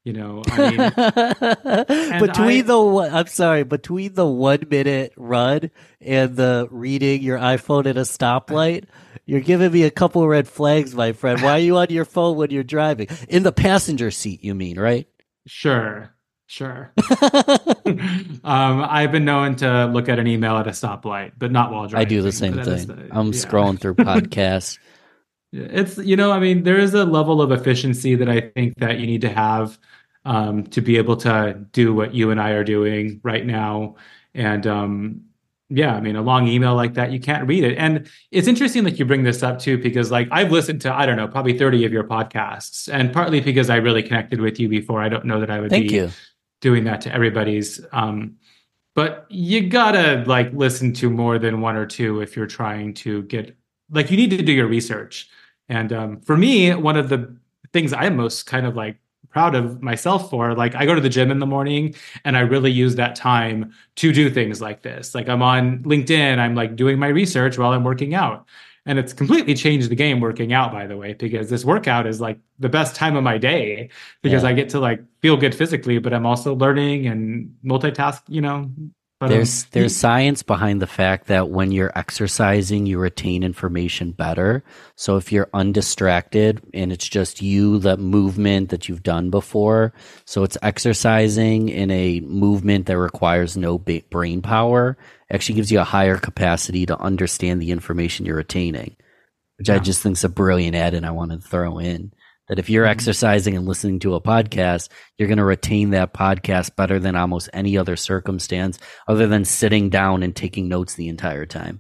You know, I mean, and between I, the one- I'm sorry, between the one minute run and the reading your iPhone at a stoplight, you're giving me a couple of red flags, my friend. Why are you on your phone when you're driving? In the passenger seat, you mean, right? sure, sure. um, I've been known to look at an email at a stoplight, but not while I driving. do the same But that is thing. the, I'm yeah. scrolling through podcasts. It's, you know, I mean, there is a level of efficiency that I think that you need to have um, to be able to do what you and I are doing right now. And um, yeah, I mean, a long email like that, you can't read it. And it's interesting that you bring this up too, because like I've listened to, I don't know, probably thirty of your podcasts, and partly because I really connected with you before. I don't know that I would Thank be you. doing that to everybody's. Um, but you gotta like listen to more than one or two if you're trying to get, like, you need to do your research. And um, for me, one of the things I'm most kind of like proud of myself for, like, I go to the gym in the morning and I really use that time to do things like this. Like, I'm on LinkedIn, I'm like doing my research while I'm working out. And it's completely changed the game working out, by the way, because this workout is like the best time of my day because Yeah. I get to like feel good physically, but I'm also learning and multitask, you know. But um, There's there's science behind the fact that when you're exercising, you retain information better. So if you're undistracted and it's just you, that movement that you've done before, so it's exercising in a movement that requires no ba- brain power, actually gives you a higher capacity to understand the information you're retaining, which I Yeah. just think is a brilliant add-in I want to throw in. That if you're Mhm. exercising and listening to a podcast, you're going to retain that podcast better than almost any other circumstance other than sitting down and taking notes the entire time.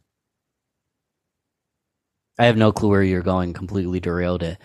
I have no clue where you're going, completely derailed it.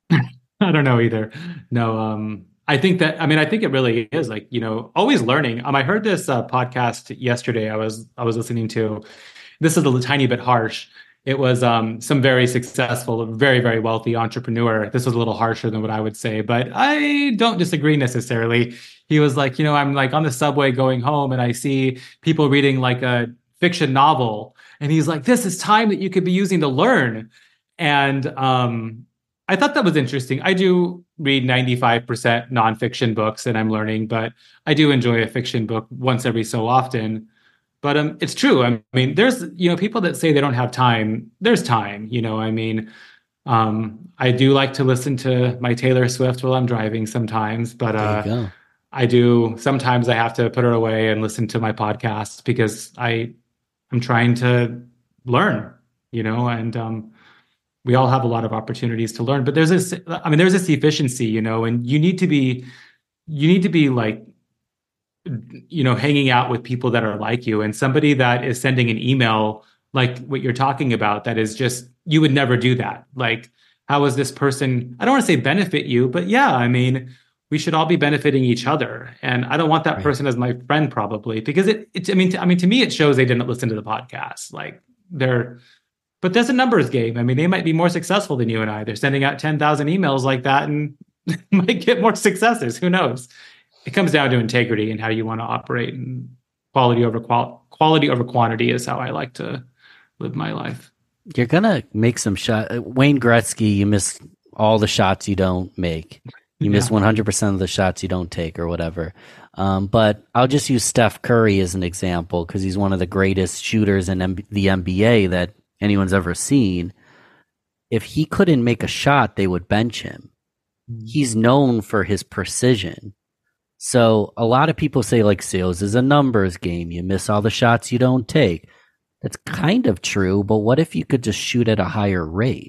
I don't know either. No, um, I think that, I mean, I think it really is like, you know, always learning. Um, I heard this uh, podcast yesterday. I was I was listening to. This is a tiny bit harsh. It was um, some very successful, very, very wealthy entrepreneur. This was a little harsher than what I would say, but I don't disagree necessarily. He was like, you know, I'm like on the subway going home and I see people reading like a fiction novel. And he's like, this is time that you could be using to learn. And um, I thought that was interesting. I do read ninety-five percent nonfiction books and I'm learning, but I do enjoy a fiction book once every so often. But um, it's true. I mean, there's, you know, people that say they don't have time. There's time, you know, I mean, um, I do like to listen to my Taylor Swift while I'm driving sometimes, but There you uh, go. I do, sometimes I have to put her away and listen to my podcast because I, I'm trying to learn, you know, and um, we all have a lot of opportunities to learn, but there's this, I mean, there's this efficiency, you know, and you need to be, you need to be like, you know, hanging out with people that are like you, and somebody that is sending an email like what you're talking about, that is just, you would never do that. Like, how is this person, I don't want to say benefit you, but yeah, I mean, we should all be benefiting each other. And I don't want that Right. person as my friend probably, because it, it I mean, to, I mean, to me, it shows they didn't listen to the podcast. Like they're, but there's a numbers game. I mean, they might be more successful than you and I. They're sending out ten thousand emails like that and might get more successes. Who knows? It comes down to integrity and how you want to operate, and quality over qual- quality over quantity is how I like to live my life. You're going to make some shot. Wayne Gretzky, you miss all the shots you don't make. You miss Yeah. one hundred percent of the shots you don't take or whatever. Um, but I'll just use Steph Curry as an example because he's one of the greatest shooters in M- the N B A that anyone's ever seen. If he couldn't make a shot, they would bench him. He's known for his precision. So a lot of people say like sales is a numbers game. You miss all the shots you don't take. That's kind of true, but what if you could just shoot at a higher rate?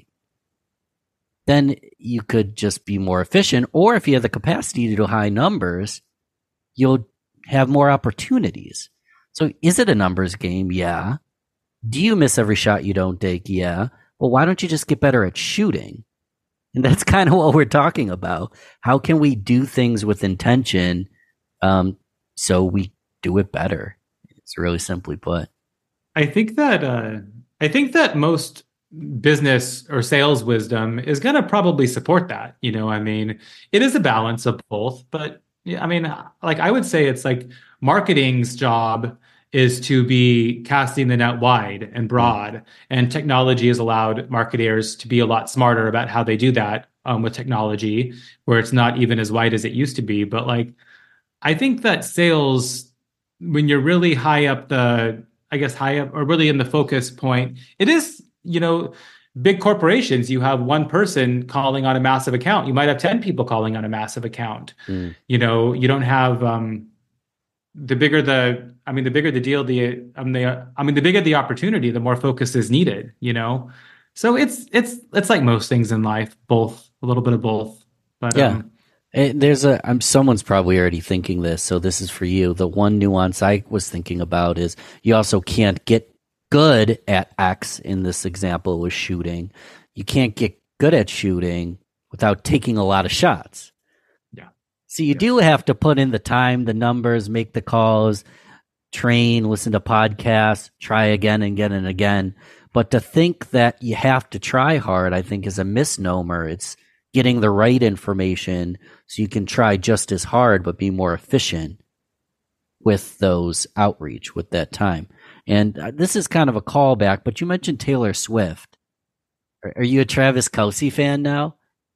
Then you could just be more efficient. Or if you have the capacity to do high numbers, you'll have more opportunities. So is it a numbers game? Yeah. Do you miss every shot you don't take? Yeah. Well, why don't you just get better at shooting? And that's kind of what we're talking about. How can we do things with intention um, so we do it better? It's really simply put. I think that uh, I think that most business or sales wisdom is going to probably support that. You know, I mean, it is a balance of both, but yeah, I mean, like I would say it's like marketing's job is to be casting the net wide and broad, and technology has allowed marketers to be a lot smarter about how they do that. um, with technology, where it's not even as wide as it used to be. But like, I think that sales, when you're really high up the, I guess high up or really in the focus point, it is, you know, big corporations. You have one person calling on a massive account. You might have ten people calling on a massive account. Mm. You know, you don't have um, the bigger the, I mean, the bigger the deal, the, um, the, I mean, the bigger the opportunity, the more focus is needed, you know? So it's, it's, it's like most things in life, both, a little bit of both. But yeah. um, It, there's a, I'm, someone's probably already thinking this, so this is for you. The one nuance I was thinking about is you also can't get good at X in this example with shooting. You can't get good at shooting without taking a lot of shots. Yeah. So you yeah. do have to put in the time, the numbers, make the calls, train, listen to podcasts, try again and again and again. But to think that you have to try hard, I think is a misnomer. It's getting the right information so you can try just as hard but be more efficient with those outreach, with that time. And this is kind of a callback, but you mentioned Taylor Swift. Are, are you a Travis Kelce fan now?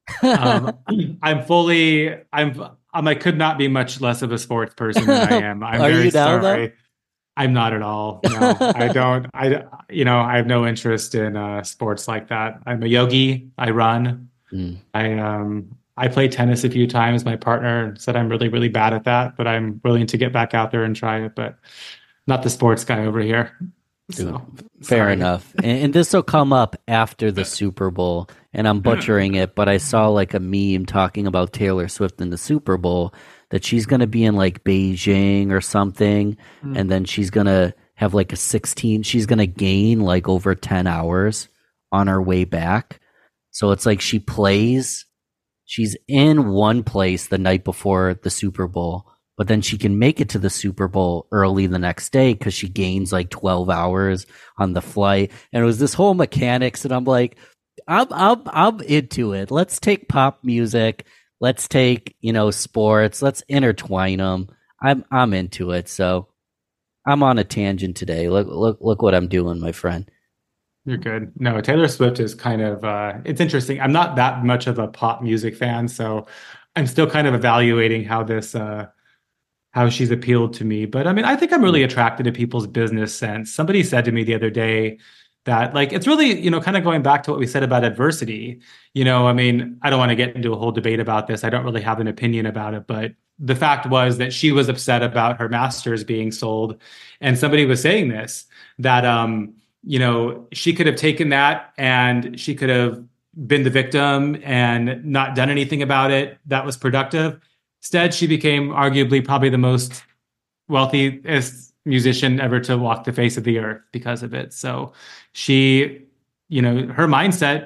um, I'm fully, I'm, um, I could not be much less of a sports person than I am. I'm Are very you now, sorry. though? I'm not at all. No, I don't. I, you know, I have no interest in uh, sports like that. I'm a yogi. I run. Mm. I, um, I played tennis a few times. My partner said I'm really, really bad at that, but I'm willing to get back out there and try it. But not the sports guy over here. So, fair sorry. enough. And, and this will come up after the Super Bowl, and I'm butchering it, but I saw like a meme talking about Taylor Swift in the Super Bowl, that she's going to be in like Beijing or something, mm. and then she's going to have like a sixteen, she's going to gain like over ten hours on her way back. So it's like she plays, she's in one place the night before the Super Bowl, but then she can make it to the Super Bowl early the next day because she gains like twelve hours on the flight. And it was this whole mechanics, and I'm like, I'm, I'm, I'm into it. Let's take pop music. Let's take, you know, sports. Let's intertwine them. I'm, I'm into it. So I'm on a tangent today. Look, look, look what I'm doing, my friend. You're good. No, Taylor Swift is kind of, uh, it's interesting. I'm not that much of a pop music fan, so I'm still kind of evaluating how this, uh, how she's appealed to me. But I mean, I think I'm really attracted to people's business sense. Somebody said to me the other day that, like, it's really, you know, kind of going back to what we said about adversity. You know, I mean, I don't want to get into a whole debate about this. I don't really have an opinion about it, but the fact was that she was upset about her masters being sold. And somebody was saying this, that, um, you know, she could have taken that and she could have been the victim and not done anything about it that was productive. Instead, she became arguably probably the most wealthiest musician ever to walk the face of the earth because of it. So she, you know, her mindset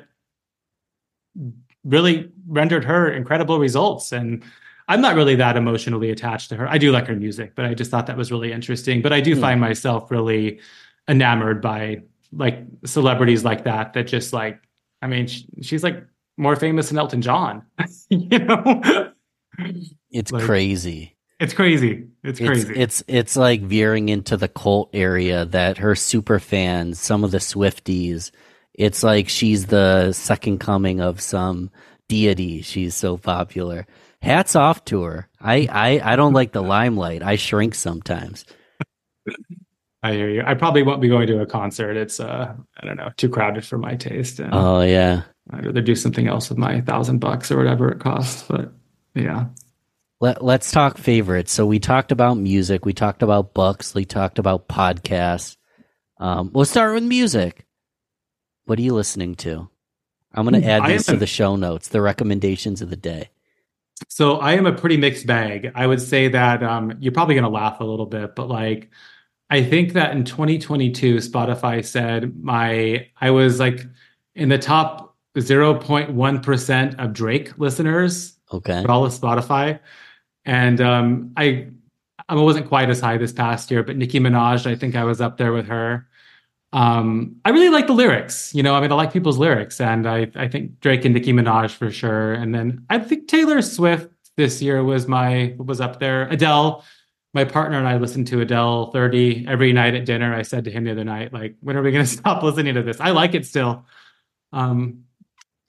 really rendered her incredible results. And I'm not really that emotionally attached to her. I do like her music, but I just thought that was really interesting. But I do mm. find myself really enamored by like celebrities like that, that just like, I mean, she, she's like more famous than Elton John, you know? It's like, crazy. It's crazy. It's crazy. It's, it's it's like veering into the cult area that her super fans, some of the Swifties, it's like she's the second coming of some deity. She's so popular. Hats off to her. I, I, I don't like the limelight. I shrink sometimes. I hear you. I probably won't be going to a concert. It's uh I don't know, too crowded for my taste. And oh yeah. I'd rather do something else with my thousand bucks or whatever it costs. But yeah. Let, let's talk favorites. So we talked about music. We talked about books. We talked about podcasts. Um, we'll start with music. What are you listening to? I'm going to add these to the show notes, the recommendations of the day. So I am a pretty mixed bag. I would say that um, you're probably going to laugh a little bit, but like, I think that in twenty twenty-two, Spotify said my, I was like in the top zero point one percent of Drake listeners. Okay. For all of Spotify. And um, I I wasn't quite as high this past year, but Nicki Minaj, I think I was up there with her. Um, I really like the lyrics. You know, I mean, I like people's lyrics. And I, I think Drake and Nicki Minaj for sure. And then I think Taylor Swift this year was my was up there. Adele, my partner and I listened to Adele thirty every night at dinner. I said to him the other night, like, when are we going to stop listening to this? I like it still. Um,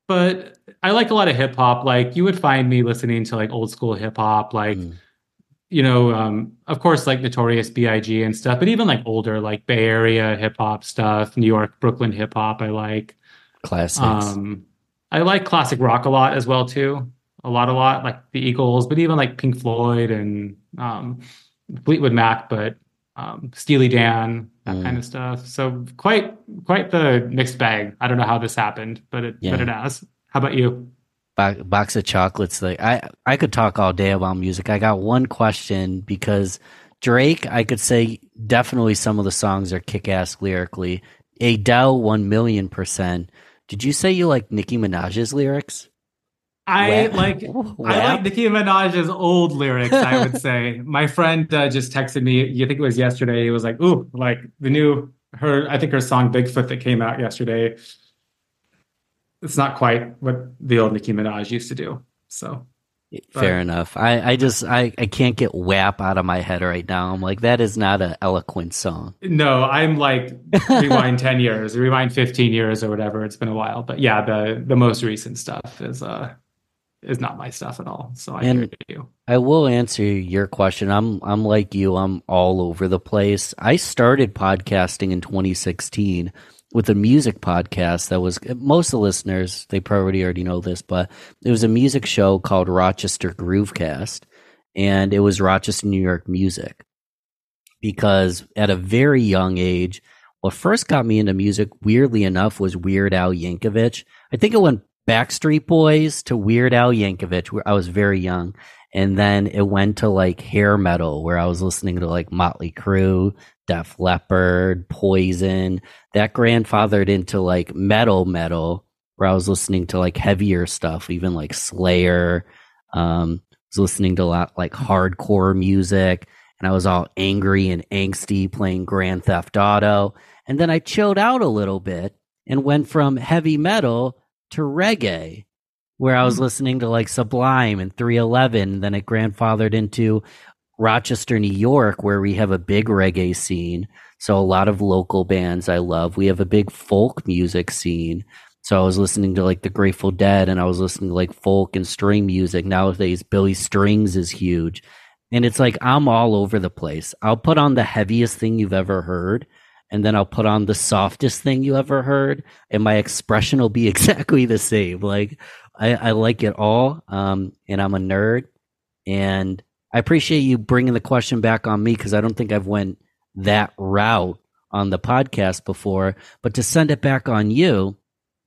but I like a lot of hip hop. Like you would find me listening to like old school hip hop, like Mm, you know, um, of course, like Notorious B I G and stuff, but even like older, like Bay Area hip hop stuff, New York, Brooklyn hip hop. I like. classics. Um, I like classic rock a lot as well too. A lot, a lot, like the Eagles, but even like Pink Floyd and um, Fleetwood Mac, but um, Steely Dan, that kind Mm, of stuff. So quite, quite the mixed bag. I don't know how this happened, but it, but it yeah. has. How about you? Bo- box of chocolates. Like I, I could talk all day about music. I got one question because Drake, I could say definitely some of the songs are kick-ass lyrically. Adele, one million percent. Did you say you like Nicki Minaj's lyrics? I Wap? like I like Wap? Nicki Minaj's old lyrics, I would say. My friend uh, just texted me, you think it was yesterday, he was like, ooh, like the new her I think her song Bigfoot that came out yesterday. It's not quite what the old Nicki Minaj used to do. So, Fair but enough. I, I just I, I can't get W A P out of my head right now. I'm like, that is not an eloquent song. no, I'm like rewind ten years, rewind fifteen years or whatever. It's been a while. But yeah, the the most recent stuff is uh is not my stuff at all. So I hear And you. I will answer your question. I'm I'm like you. I'm all over the place. I started podcasting in twenty sixteen with a music podcast that was most of the listeners, they probably already know this, but it was a music show called Rochester Groovecast, and it was Rochester, New York music. Because at a very young age, what first got me into music, weirdly enough, was Weird Al Yankovic. I think it went Backstreet Boys to Weird Al Yankovic, where I was very young. And then it went to like hair metal, where I was listening to like Motley Crue, Def Leppard, Poison. That grandfathered into like metal metal, where I was listening to like heavier stuff, even like Slayer. Um, I was listening to a lot like hardcore music, and I was all angry and angsty playing Grand Theft Auto. And then I chilled out a little bit and went from heavy metal to reggae, where I was listening to like Sublime and three eleven. And then it grandfathered into Rochester, New York, where we have a big reggae scene. So a lot of local bands I love. We have a big folk music scene. So I was listening to like the Grateful Dead, and I was listening to like folk and string music. Nowadays, Billy Strings is huge. And it's like I'm all over the place. I'll put on the heaviest thing you've ever heard, and then I'll put on the softest thing you ever heard, and my expression will be exactly the same. Like I, I like it all, um, and I'm a nerd, and I appreciate you bringing the question back on me because I don't think I've went that route on the podcast before. But to send it back on you,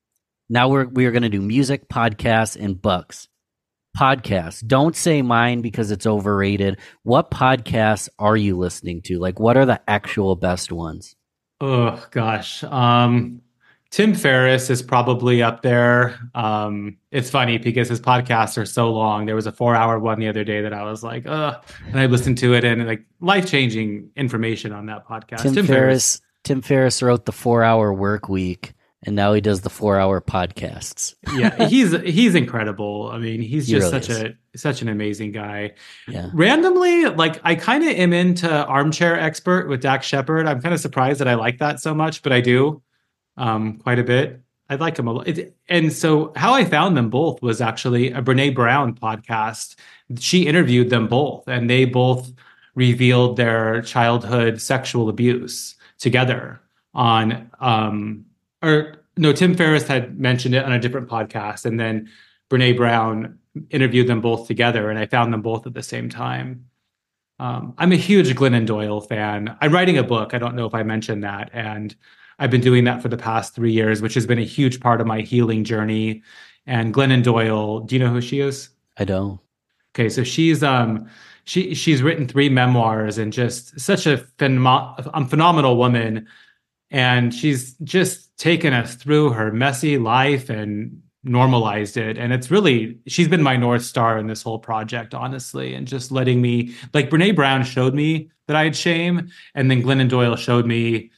now we're we're going to do music, podcasts, and books. Podcasts. Don't say mine because it's overrated. What podcasts are you listening to? Like, what are the actual best ones? Oh gosh. Um Tim Ferriss is probably up there. Um it's funny because his podcasts are so long. There was a four hour one the other day that I was like, uh and I listened to it, and like life-changing information on that podcast. Tim, Tim Ferriss. Ferriss. Tim Ferriss wrote the Four Hour Work Week, and now he does the Four Hour podcasts. Yeah, he's he's incredible. I mean, he's He just really such is. a such an amazing guy. Yeah. Randomly, like I kind of am into Armchair Expert with Dax Shepard. I'm kind of surprised that I like that so much, but I do um, quite a bit. I like him a lot. It, and so, how I found them both was actually a Brene Brown podcast. She interviewed them both, and they both revealed their childhood sexual abuse together on, um, or no, Tim Ferriss had mentioned it on a different podcast, and then Brene Brown interviewed them both together, and I found them both at the same time. Um, I'm a huge Glennon Doyle fan. I'm writing a book. I don't know if I mentioned that. And I've been doing that for the past three years, which has been a huge part of my healing journey. And Glennon Doyle, do you know who she is? I don't. Okay, so she's um she she's written three memoirs and just such a phenom- a phenomenal woman. And she's just taken us through her messy life and normalized it. And it's really, she's been my North Star in this whole project, honestly, and just letting me, like Brene Brown showed me that I had shame, and then Glennon Doyle showed me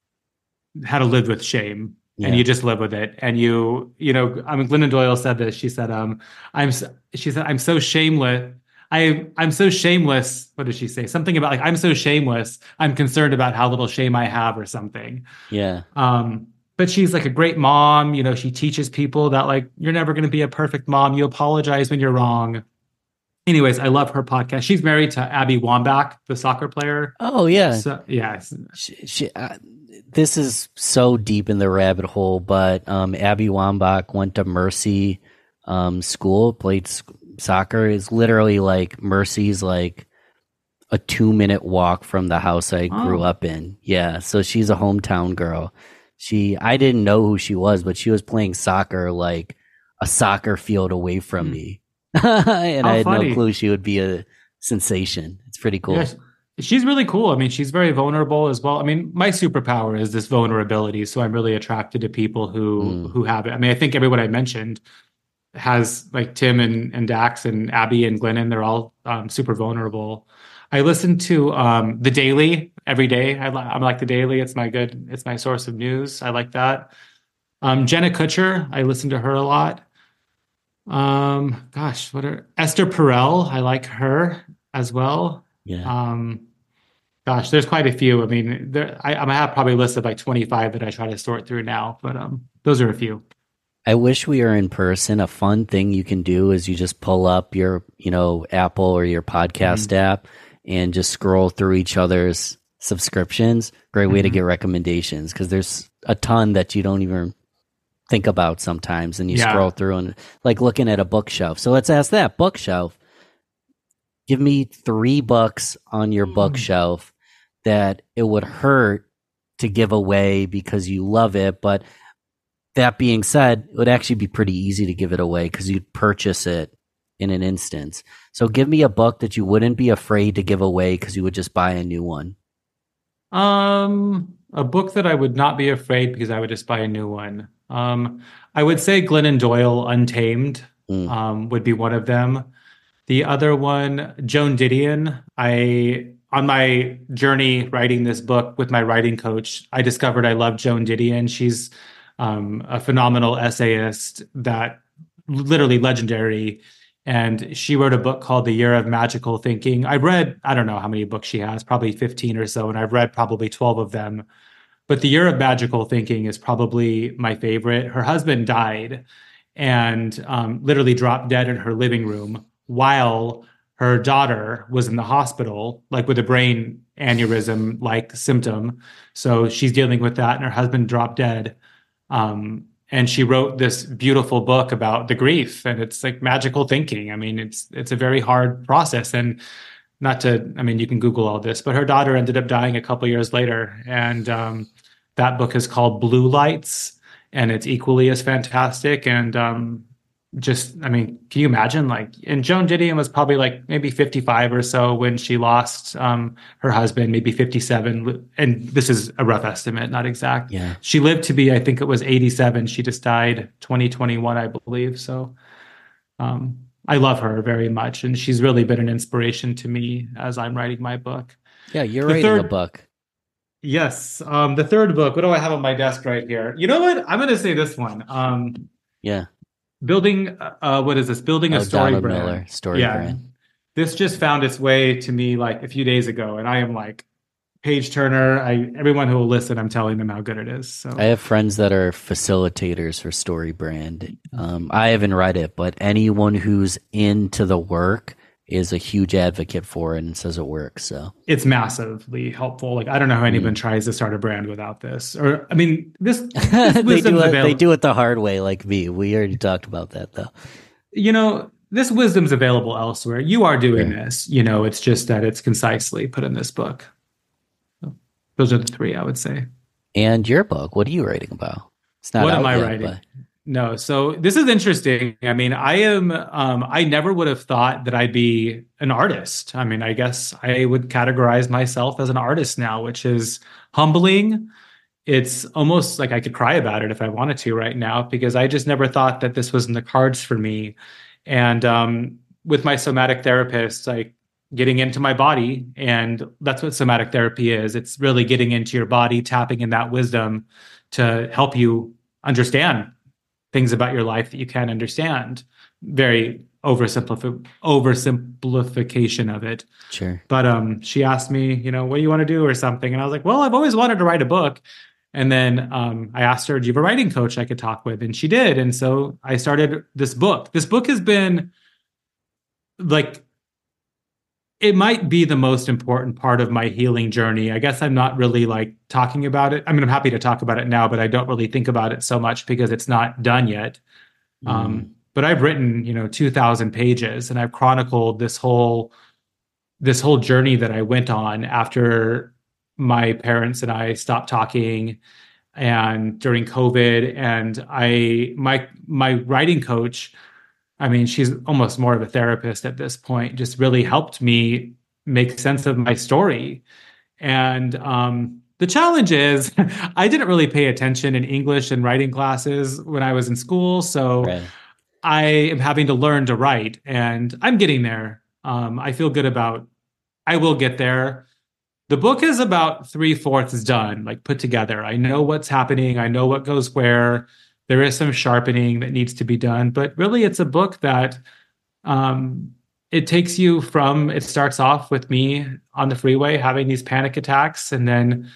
how to live with shame. Yeah. And you just live with it. And you, you know, I mean, Glennon Doyle said this. She said, um, I'm, she said, I'm so shameless. I, I'm so shameless. What did she say? Something about like, I'm so shameless. I'm concerned about how little shame I have or something. Yeah. Um, but she's like a great mom. You know, she teaches people that like, you're never going to be a perfect mom. You apologize when you're wrong. Anyways, I love her podcast. She's married to Abby Wambach, the soccer player. Oh yeah. So, yeah. She, she, uh, this is so deep in the rabbit hole, but um, Abby Wambach went to Mercy um, school, played sc- soccer. Is literally like Mercy's like a two minute walk from the house I grew Oh. up in. Yeah, so she's a hometown girl. She, I didn't know who she was, but she was playing soccer like a soccer field away from Hmm. me, and How I had funny. no clue she would be a sensation. It's pretty cool. Yeah, she's really cool. I mean, she's very vulnerable as well. I mean, my superpower is this vulnerability, so I'm really attracted to people who Mm. who have it. I mean, I think everyone I mentioned has like Tim and, and Dax and Abby and Glennon. They're all um, super vulnerable. I listen to um, The Daily every day. I, li- I'm like The Daily. It's my good. It's my source of news. I like that. Um, Jenna Kutcher. I listen to her a lot. Um, gosh, what are Esther Perel? I like her as well. Yeah. Um, gosh, there's quite a few. I mean, there, I, I have probably a list of like twenty-five that I try to sort through now, but um, those are a few. I wish we were in person. A fun thing you can do is you just pull up your, you know, Apple or your podcast Mhm. app and just scroll through each other's subscriptions. Great way to Mhm. get recommendations because there's a ton that you don't even think about sometimes, and you Yeah. scroll through and like looking at a bookshelf. So let's ask that bookshelf. Give me three books on your Mm. bookshelf that it would hurt to give away because you love it, but that being said, it would actually be pretty easy to give it away because you'd purchase it in an instance. So give me a book that you wouldn't be afraid to give away because you would just buy a new one. Um, a book that I would not be afraid because I would just buy a new one. Um, I would say Glennon Doyle Untamed Mm. um, would be one of them. The other one, Joan Didion. I on my journey writing this book with my writing coach, I discovered I love Joan Didion. She's um, a phenomenal essayist that literally legendary. And she wrote a book called The Year of Magical Thinking. I read, I don't know how many books she has, probably fifteen or so, and I've read probably twelve of them. But The Year of Magical Thinking is probably my favorite. Her husband died and um, literally dropped dead in her living room while her daughter was in the hospital, like with a brain aneurysm like symptom. So she's dealing with that, and her husband dropped dead. Um, and she wrote this beautiful book about the grief, and it's like magical thinking. I mean, it's it's a very hard process, and not to, I mean, you can Google all this, but her daughter ended up dying a couple years later, and um, that book is called Blue Lights, and it's equally as fantastic. And um, just, I mean, can you imagine? Like, and Joan Didion was probably like maybe fifty-five or so when she lost um, her husband, maybe fifty-seven. And this is a rough estimate, not exact. Yeah. She lived to be, I think it was eighty-seven. She just died twenty twenty-one, I believe. So um, I love her very much. And she's really been an inspiration to me as I'm writing my book. Yeah, you're The writing a third- book. Yes. Um, the third book, what do I have on my desk right here? You know what? I'm going to say this one. Um, Yeah. building, uh, what is this? Building a Oh, story Donald brand. Miller, story Yeah. brand. This just found its way to me like a few days ago, and I am like page turner. I everyone who will listen, I'm telling them how good it is. So I have friends that are facilitators for Story Brand. Um, I haven't read it, but anyone who's into the work is a huge advocate for it and says it works. So it's massively helpful. Like I don't know how anyone tries to start a brand without this. Or I mean, this, this they wisdom's do it. They available. do it the hard way, like me. We already talked about that, though. You know, this wisdom's available elsewhere. You are doing Sure. this. You know, it's just that it's concisely put in this book. So those are the three I would say. And your book, what are you writing about? It's not What out am I yet, writing? but- No, so this is interesting. I mean, I am, um, I never would have thought that I'd be an artist. I mean, I guess I would categorize myself as an artist now, which is humbling. It's almost like I could cry about it if I wanted to right now, because I just never thought that this was in the cards for me. And um, with my somatic therapist, like getting into my body, and that's what somatic therapy is. It's really getting into your body, tapping in that wisdom to help you understand things about your life that you can't understand. Very oversimplif- oversimplification of it. Sure. But um, she asked me, you know, what do you want to do or something? And I was like, well, I've always wanted to write a book. And then um, I asked her, do you have a writing coach I could talk with? And she did. And so I started this book. This book has been like, it might be the most important part of my healing journey. I guess I'm not really like talking about it. I mean, I'm happy to talk about it now, but I don't really think about it so much because it's not done yet. Mm. Um, but I've written, you know, two thousand pages, and I've chronicled this whole, this whole journey that I went on after my parents and I stopped talking, and during COVID. And I, my, my writing coach, I mean, she's almost more of a therapist at this point, just really helped me make sense of my story. And um, the challenge is I didn't really pay attention in English and writing classes when I was in school. So right. I am having to learn to write, and I'm getting there. Um, I feel good about, I will get there. The book is about three fourths done, like put together. I know what's happening. I know what goes where. There is some sharpening that needs to be done, but really it's a book that um, it takes you from, it starts off with me on the freeway having these panic attacks, and then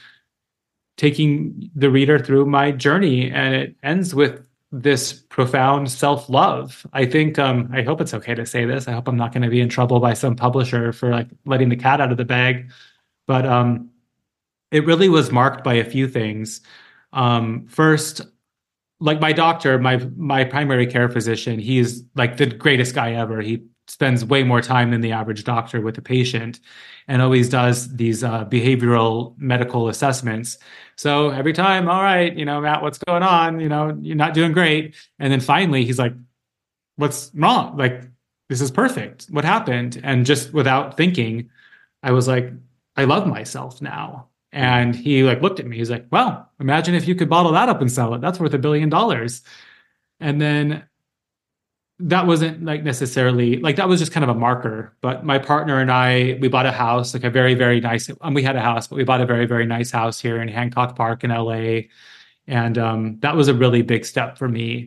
taking the reader through my journey. And it ends with this profound self-love. I think, um, I hope it's okay to say this. I hope I'm not going to be in trouble by some publisher for like letting the cat out of the bag. But um, it really was marked by a few things. Um, first, like my doctor, my my primary care physician, he's like the greatest guy ever. He spends way more time than the average doctor with a patient, and always does these uh, behavioral medical assessments. So every time, all right, you know, Matt, what's going on? You know, you're not doing great. And then finally, he's like, what's wrong? Like, this is perfect. What happened? And just without thinking, I was like, I love myself now. And he like looked at me. He's like, well, imagine if you could bottle that up and sell it. That's worth a billion dollars. And then that wasn't like necessarily like, that was just kind of a marker. But my partner and I, we bought a house, like a very, very nice, um, we had a house, but we bought a very, very nice house here in Hancock Park in L A. And um, that was a really big step for me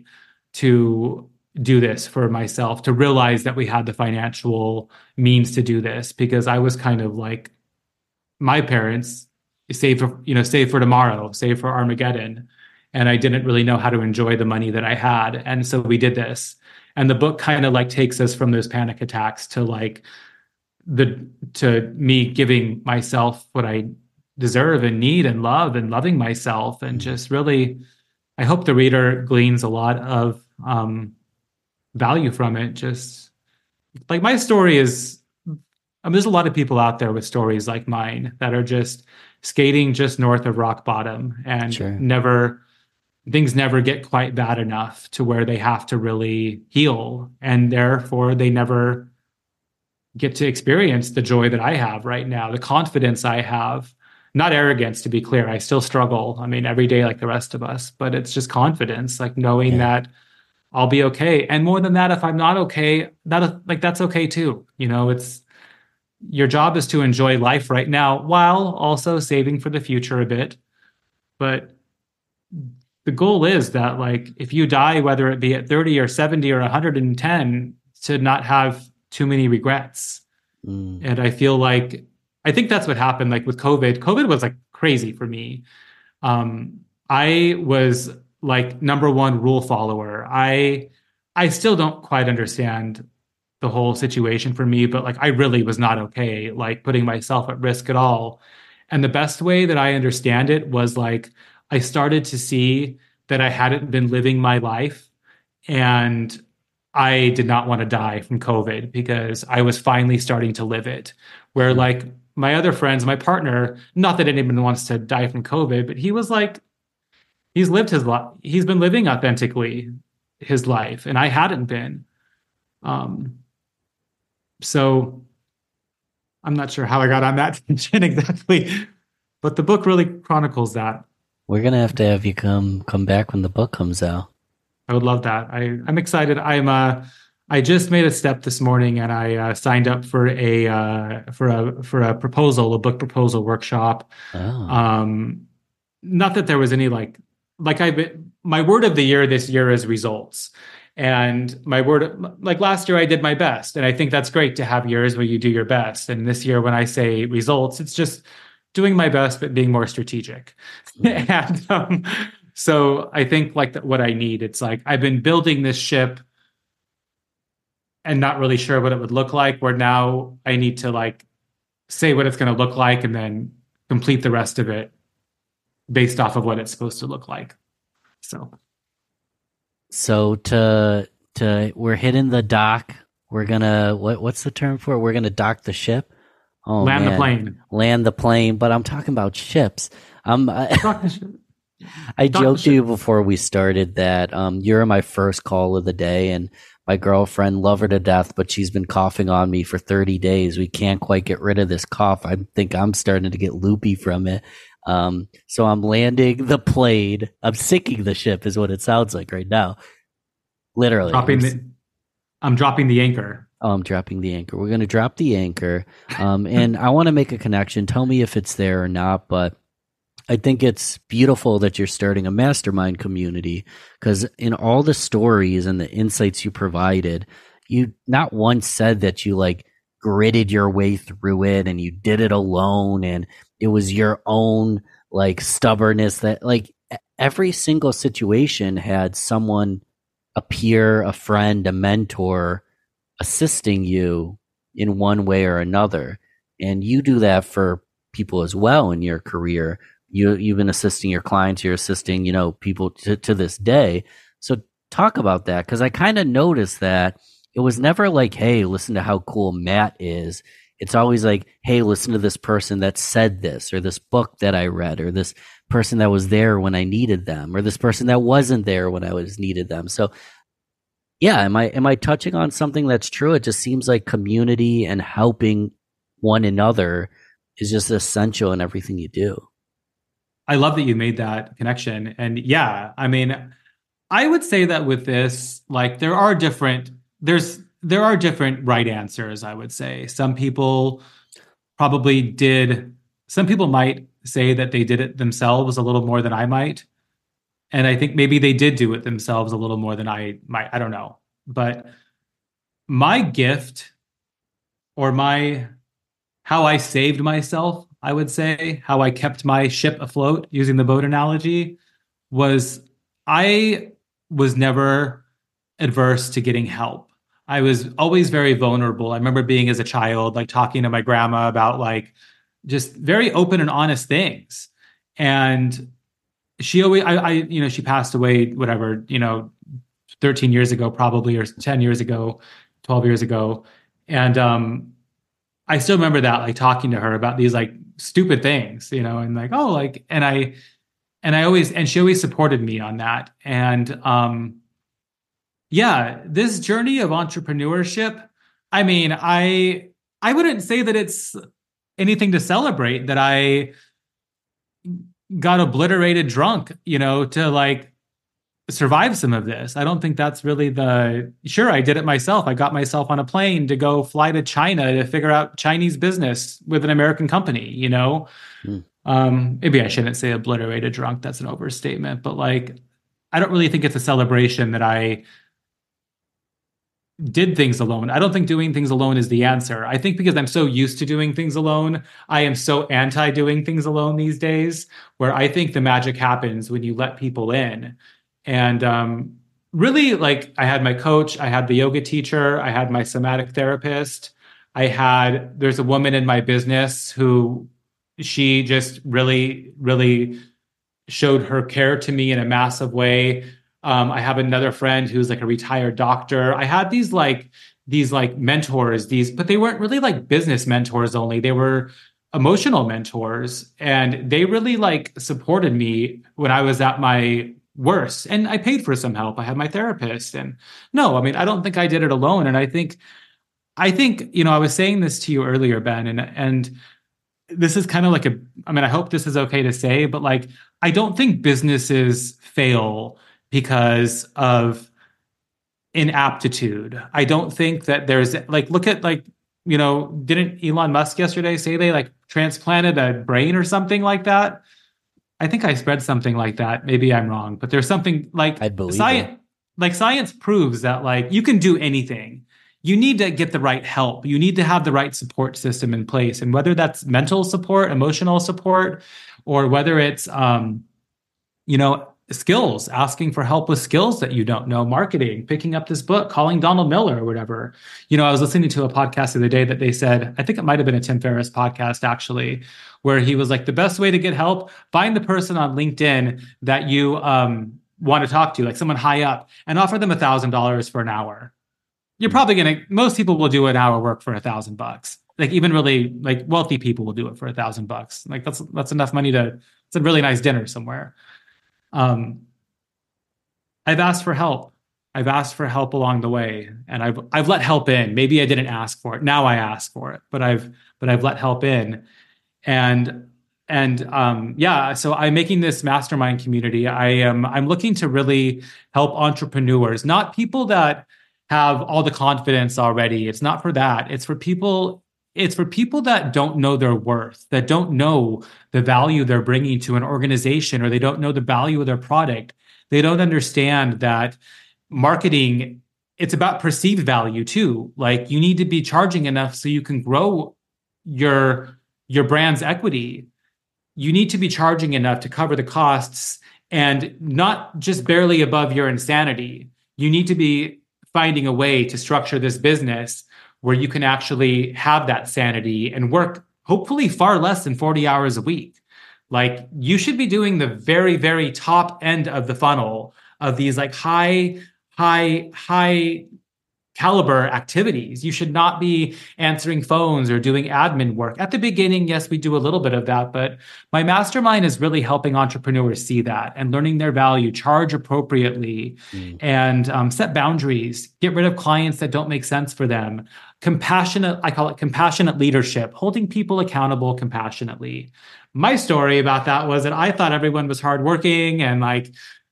to do this for myself, to realize that we had the financial means to do this, because I was kind of like my parents, save for, you know, save for tomorrow, save for Armageddon. And I didn't really know how to enjoy the money that I had. And so we did this. And the book kind of like takes us from those panic attacks to like the, to me giving myself what I deserve and need and love, and loving myself. And just really, I hope the reader gleans a lot of um, value from it. Just like my story is, I mean, there's a lot of people out there with stories like mine that are just skating just north of rock bottom, and sure. never, things never get quite bad enough to where they have to really heal. And therefore they never get to experience the joy that I have right now, the confidence I have, not arrogance, to be clear. I still struggle. I mean, every day like the rest of us, but it's just confidence, like knowing yeah. that I'll be okay. And more than that, if I'm not okay, that like, that's okay too. You know, it's, your job is to enjoy life right now while also saving for the future a bit. But the goal is that, like, if you die, whether it be at thirty or seventy or one hundred ten, to not have too many regrets. Mm. And I feel like, I think that's what happened. Like with COVID, COVID was like crazy for me. Um, I was like number one rule follower. I, I still don't quite understand the whole situation for me, but like, I really was not okay, like putting myself at risk at all. And the best way that I understand it was like, I started to see that I hadn't been living my life, and I did not want to die from COVID because I was finally starting to live it. Where like my other friends, my partner, not that anyone wants to die from COVID, but he was like, he's lived his life. He's been living authentically his life, and I hadn't been. Um, so I'm not sure how I got on that tangent exactly, but the book really chronicles that. We're going to have to have you come come back when the book comes out. I would love that. I, I'm excited. I'm uh, I just made a step this morning, and I uh, signed up for a uh, for a for a proposal, a book proposal workshop. Oh. Um, not that there was any like like I my word of the year this year is results. And my word, like last year, I did my best. And I think that's great to have years where you do your best. And this year, when I say results, it's just doing my best, but being more strategic. and um, so I think like that what I need, it's like I've been building this ship and not really sure what it would look like, where now I need to like say what it's going to look like and then complete the rest of it based off of what it's supposed to look like. So, so to to we're hitting the dock. We're gonna what what's the term for it? We're gonna dock the ship. Oh, land man. the plane. Land the plane. But I'm talking about ships. Um, I, Dock the ship. I Dock the joked to you ship. before we started that um, you're my first call of the day, and my girlfriend, love her to death, but she's been coughing on me for thirty days. We can't quite get rid of this cough. I think I'm starting to get loopy from it. Um, so I'm landing the plane. I'm sinking the ship is what it sounds like right now. Literally. Dropping I'm, the, I'm dropping the anchor. oh, I'm dropping the anchor. We're going to drop the anchor. Um, and I want to make a connection. Tell me if it's there or not, but I think it's beautiful that you're starting a mastermind community, because in all the stories and the insights you provided, you not once said that you like gritted your way through it and you did it alone and it was your own like stubbornness. That like every single situation had someone, a peer, a friend, a mentor assisting you in one way or another. And you do that for people as well in your career. You, you've been assisting your clients, you're assisting, you know, people to, to this day. So talk about that, because I kind of noticed that it was never like, hey, listen to how cool Matt is. It's always like, hey, listen to this person that said this, or this book that I read, or this person that was there when I needed them, or this person that wasn't there when I was needed them. So yeah, am I am I touching on something that's true? It just seems like community and helping one another is just essential in everything you do. I love that you made that connection. And yeah, I mean, I would say that with this, like there are different, there's, there are different right answers, I would say. Some people probably did, some people might say that they did it themselves a little more than I might. And I think maybe they did do it themselves a little more than I might, I don't know. But my gift, or my, how I saved myself, I would say, how I kept my ship afloat, using the boat analogy, was I was never adverse to getting help. I was always very vulnerable. I remember being as a child, like talking to my grandma about like just very open and honest things. And she always, I, I, you know, she passed away, whatever, you know, thirteen years ago, probably, or ten years ago, twelve years ago. And um, I still remember that, like talking to her about these like stupid things, you know, and like, oh, like, and I, and I always, and she always supported me on that. And um, yeah, this journey of entrepreneurship, I mean, I, I wouldn't say that it's anything to celebrate that I got obliterated drunk, you know, to like survive some of this. I don't think that's really the, sure, I did it myself. I got myself on a plane to go fly to China to figure out Chinese business with an American company, you know? Mm. Um, maybe I shouldn't say obliterated drunk. That's an overstatement, but like, I don't really think it's a celebration that I did things alone. I don't think doing things alone is the answer. I think because I'm so used to doing things alone, I am so anti doing things alone these days, where I think the magic happens when you let people in. And um, really, like, I had my coach, I had the yoga teacher, I had my somatic therapist. I had, there's a woman in my business who she just really, really showed her care to me in a massive way. Um, I have another friend who's like a retired doctor. I had these like, these like mentors, these, but they weren't really like business mentors only. They were emotional mentors. And they really like supported me when I was at my worst. And I paid for some help. I had my therapist. And no, I mean, I don't think I did it alone. And I think, I think, you know, I was saying this to you earlier, Ben, and, and this is kind of like a, I mean, I hope this is okay to say, but like, I don't think businesses fail because of inaptitude. I don't think that there's like, look at like, you know, didn't Elon Musk yesterday say they like transplanted a brain or something like that? I think I spread something like that. Maybe I'm wrong, but there's something like I believe science, it. like science proves that like you can do anything. You need to get the right help. You need to have the right support system in place. And whether that's mental support, emotional support, or whether it's, um, you know, skills, asking for help with skills that you don't know, marketing, picking up this book, calling Donald Miller or whatever. You know, I was listening to a podcast the other day that they said, I think it might have been a Tim Ferriss podcast actually, where he was like, the best way to get help, find the person on LinkedIn that you um, want to talk to, like someone high up, and offer them a thousand dollars for an hour. You're probably going to, most people will do an hour work for a thousand bucks. Like even really like wealthy people will do it for a thousand bucks. Like that's, that's enough money to, it's a really nice dinner somewhere. Um, I've asked for help. I've asked for help along the way, and I've I've let help in. Maybe I didn't ask for it. Now I ask for it, but I've but I've let help in, and and um, yeah. So I'm making this mastermind community. I am I'm looking to really help entrepreneurs, not people that have all the confidence already. It's not for that. It's for people. It's for people that don't know their worth, that don't know the value they're bringing to an organization, or they don't know the value of their product. They don't understand that marketing, it's about perceived value too. Like you need to be charging enough so you can grow your, your brand's equity. You need to be charging enough to cover the costs and not just barely above your insanity. You need to be finding a way to structure this business where you can actually have that sanity and work hopefully far less than forty hours a week. Like you should be doing the very, very top end of the funnel of these like high, high, high caliber activities. You should not be answering phones or doing admin work. At the beginning, yes, we do a little bit of that, but my mastermind is really helping entrepreneurs see that and learning their value, charge appropriately, mm. and um, set boundaries, get rid of clients that don't make sense for them. Compassionate, I call it compassionate leadership, holding people accountable compassionately. My story about that was that I thought everyone was hardworking and like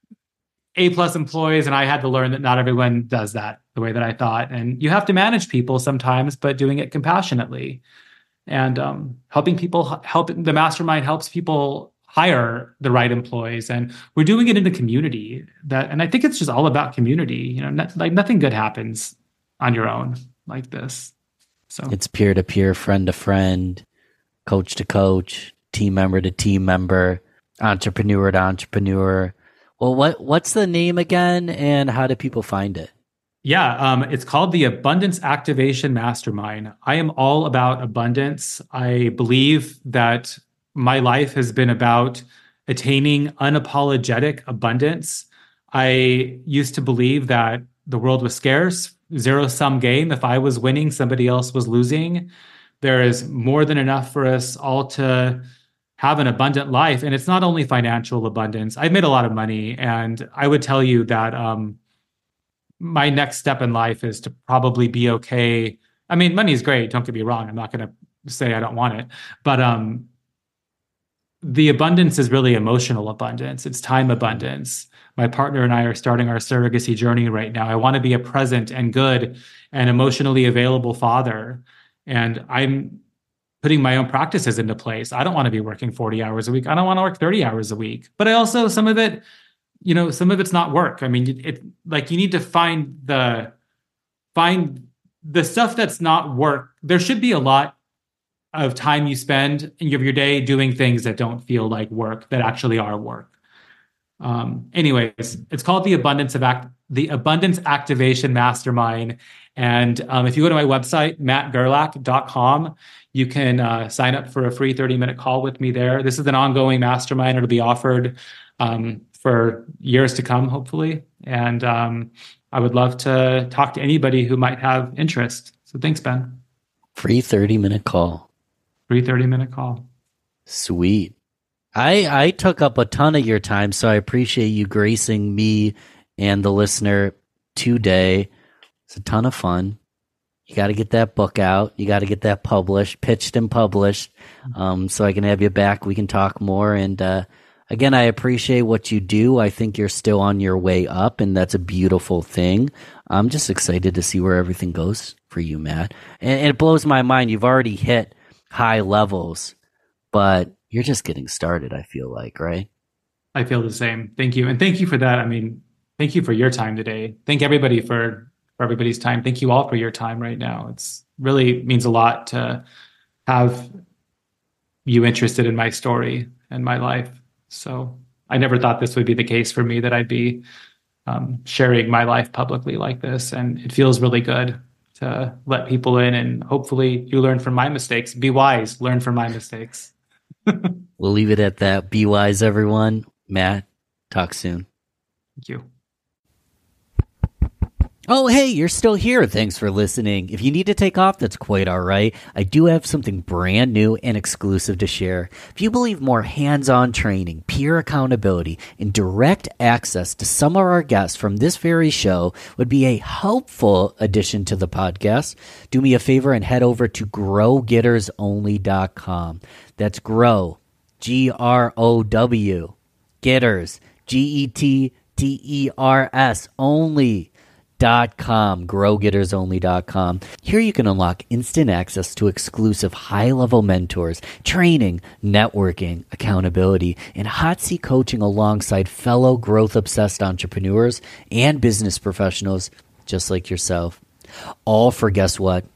A-plus employees, and I had to learn that not everyone does that the way that I thought. And you have to manage people sometimes, but doing it compassionately. And um, helping people, help the mastermind helps people hire the right employees. And we're doing it in a community that, and I think it's just all about community. You know, not, like nothing good happens on your own like this. So it's peer to peer, friend to friend, coach to coach, team member to team member, entrepreneur to entrepreneur. Well, what what's the name again, and how do people find it? Yeah, um, it's called the Abundance Activation Mastermind. I am all about abundance. I believe that my life has been about attaining unapologetic abundance. I used to believe that the world was scarce, zero-sum game. If I was winning, somebody else was losing. There is more than enough for us all to have an abundant life. And it's not only financial abundance. I've made a lot of money, and I would tell you that um, my next step in life is to probably be okay. I mean, money is great. Don't get me wrong. I'm not going to say I don't want it, but um, the abundance is really emotional abundance. It's time abundance. My partner and I are starting our surrogacy journey right now. I want to be a present and good and emotionally available father. And I'm putting my own practices into place. I don't want to be working forty hours a week. I don't want to work thirty hours a week. But I also, some of it, you know, some of it's not work. I mean, it like you need to find the, find the stuff that's not work. There should be a lot of time you spend in your day doing things that don't feel like work, that actually are work. Um, anyways, it's called the Abundance of Act, the Abundance Activation Mastermind. And um, if you go to my website, matt gerlach dot com, you can uh, sign up for a free thirty minute call with me there. This is an ongoing mastermind. It'll be offered um, for years to come, hopefully. And um, I would love to talk to anybody who might have interest. So thanks, Ben. Free thirty minute call. Free thirty minute call. Sweet. I I took up a ton of your time, so I appreciate you gracing me and the listener today. It's a ton of fun. You got to get that book out. You got to get that published, pitched and published, um, so I can have you back. We can talk more. And uh, again, I appreciate what you do. I think you're still on your way up, and that's a beautiful thing. I'm just excited to see where everything goes for you, Matt. And, and it blows my mind. You've already hit high levels, but you're just getting started, I feel like, right? I feel the same. Thank you. And thank you for that. I mean, thank you for your time today. Thank everybody for, for everybody's time. Thank you all for your time right now. It's really means a lot to have you interested in my story. in my life. So I never thought this would be the case for me, that I'd be um, sharing my life publicly like this. And it feels really good to let people in, and hopefully you learn from my mistakes. Be wise, learn from my mistakes. We'll leave it at that. Be wise, everyone. Matt, talk soon. Thank you. Oh, hey, you're still here. Thanks for listening. If you need to take off, that's quite all right. I do have something brand new and exclusive to share. If you believe more hands-on training, peer accountability, and direct access to some of our guests from this very show would be a helpful addition to the podcast, do me a favor and head over to grow getters only dot com. That's grow, G R O W, getters, G E T T E R S, only. Dot com, grow getters only dot com. Here you can unlock instant access to exclusive high-level mentors, training, networking, accountability, and hot seat coaching alongside fellow growth-obsessed entrepreneurs and business professionals just like yourself. All for, guess what?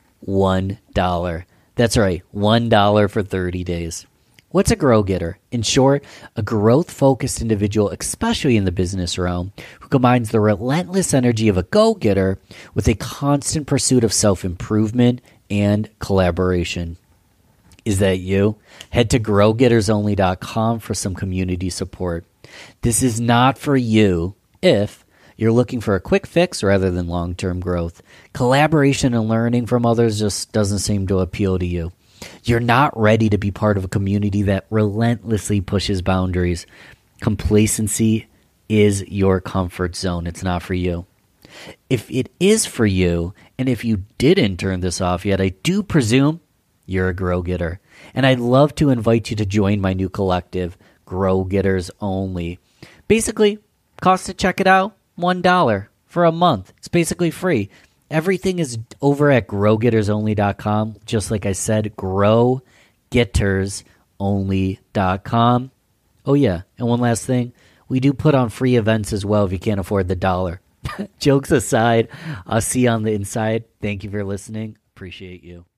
One dollar. That's right, one dollar for thirty days. What's a grow getter? In short, a growth-focused individual, especially in the business realm, who combines the relentless energy of a go-getter with a constant pursuit of self-improvement and collaboration. Is that you? Head to grow getters only dot com for some community support. This is not for you if you're looking for a quick fix rather than long-term growth. Collaboration and learning from others just doesn't seem to appeal to you. You're not ready to be part of a community that relentlessly pushes boundaries. Complacency is your comfort zone. It's not for you. If it is for you, and if you didn't turn this off yet, I do presume you're a grow getter. And I'd love to invite you to join my new collective, Grow Getters Only. Basically, cost to check it out, one dollar for a month. It's basically free. Everything is over at grow getters only dot com. Just like I said, grow getters only dot com. Oh, yeah. And one last thing. We do put on free events as well if you can't afford the dollar. Jokes aside, I'll see you on the inside. Thank you for listening. Appreciate you.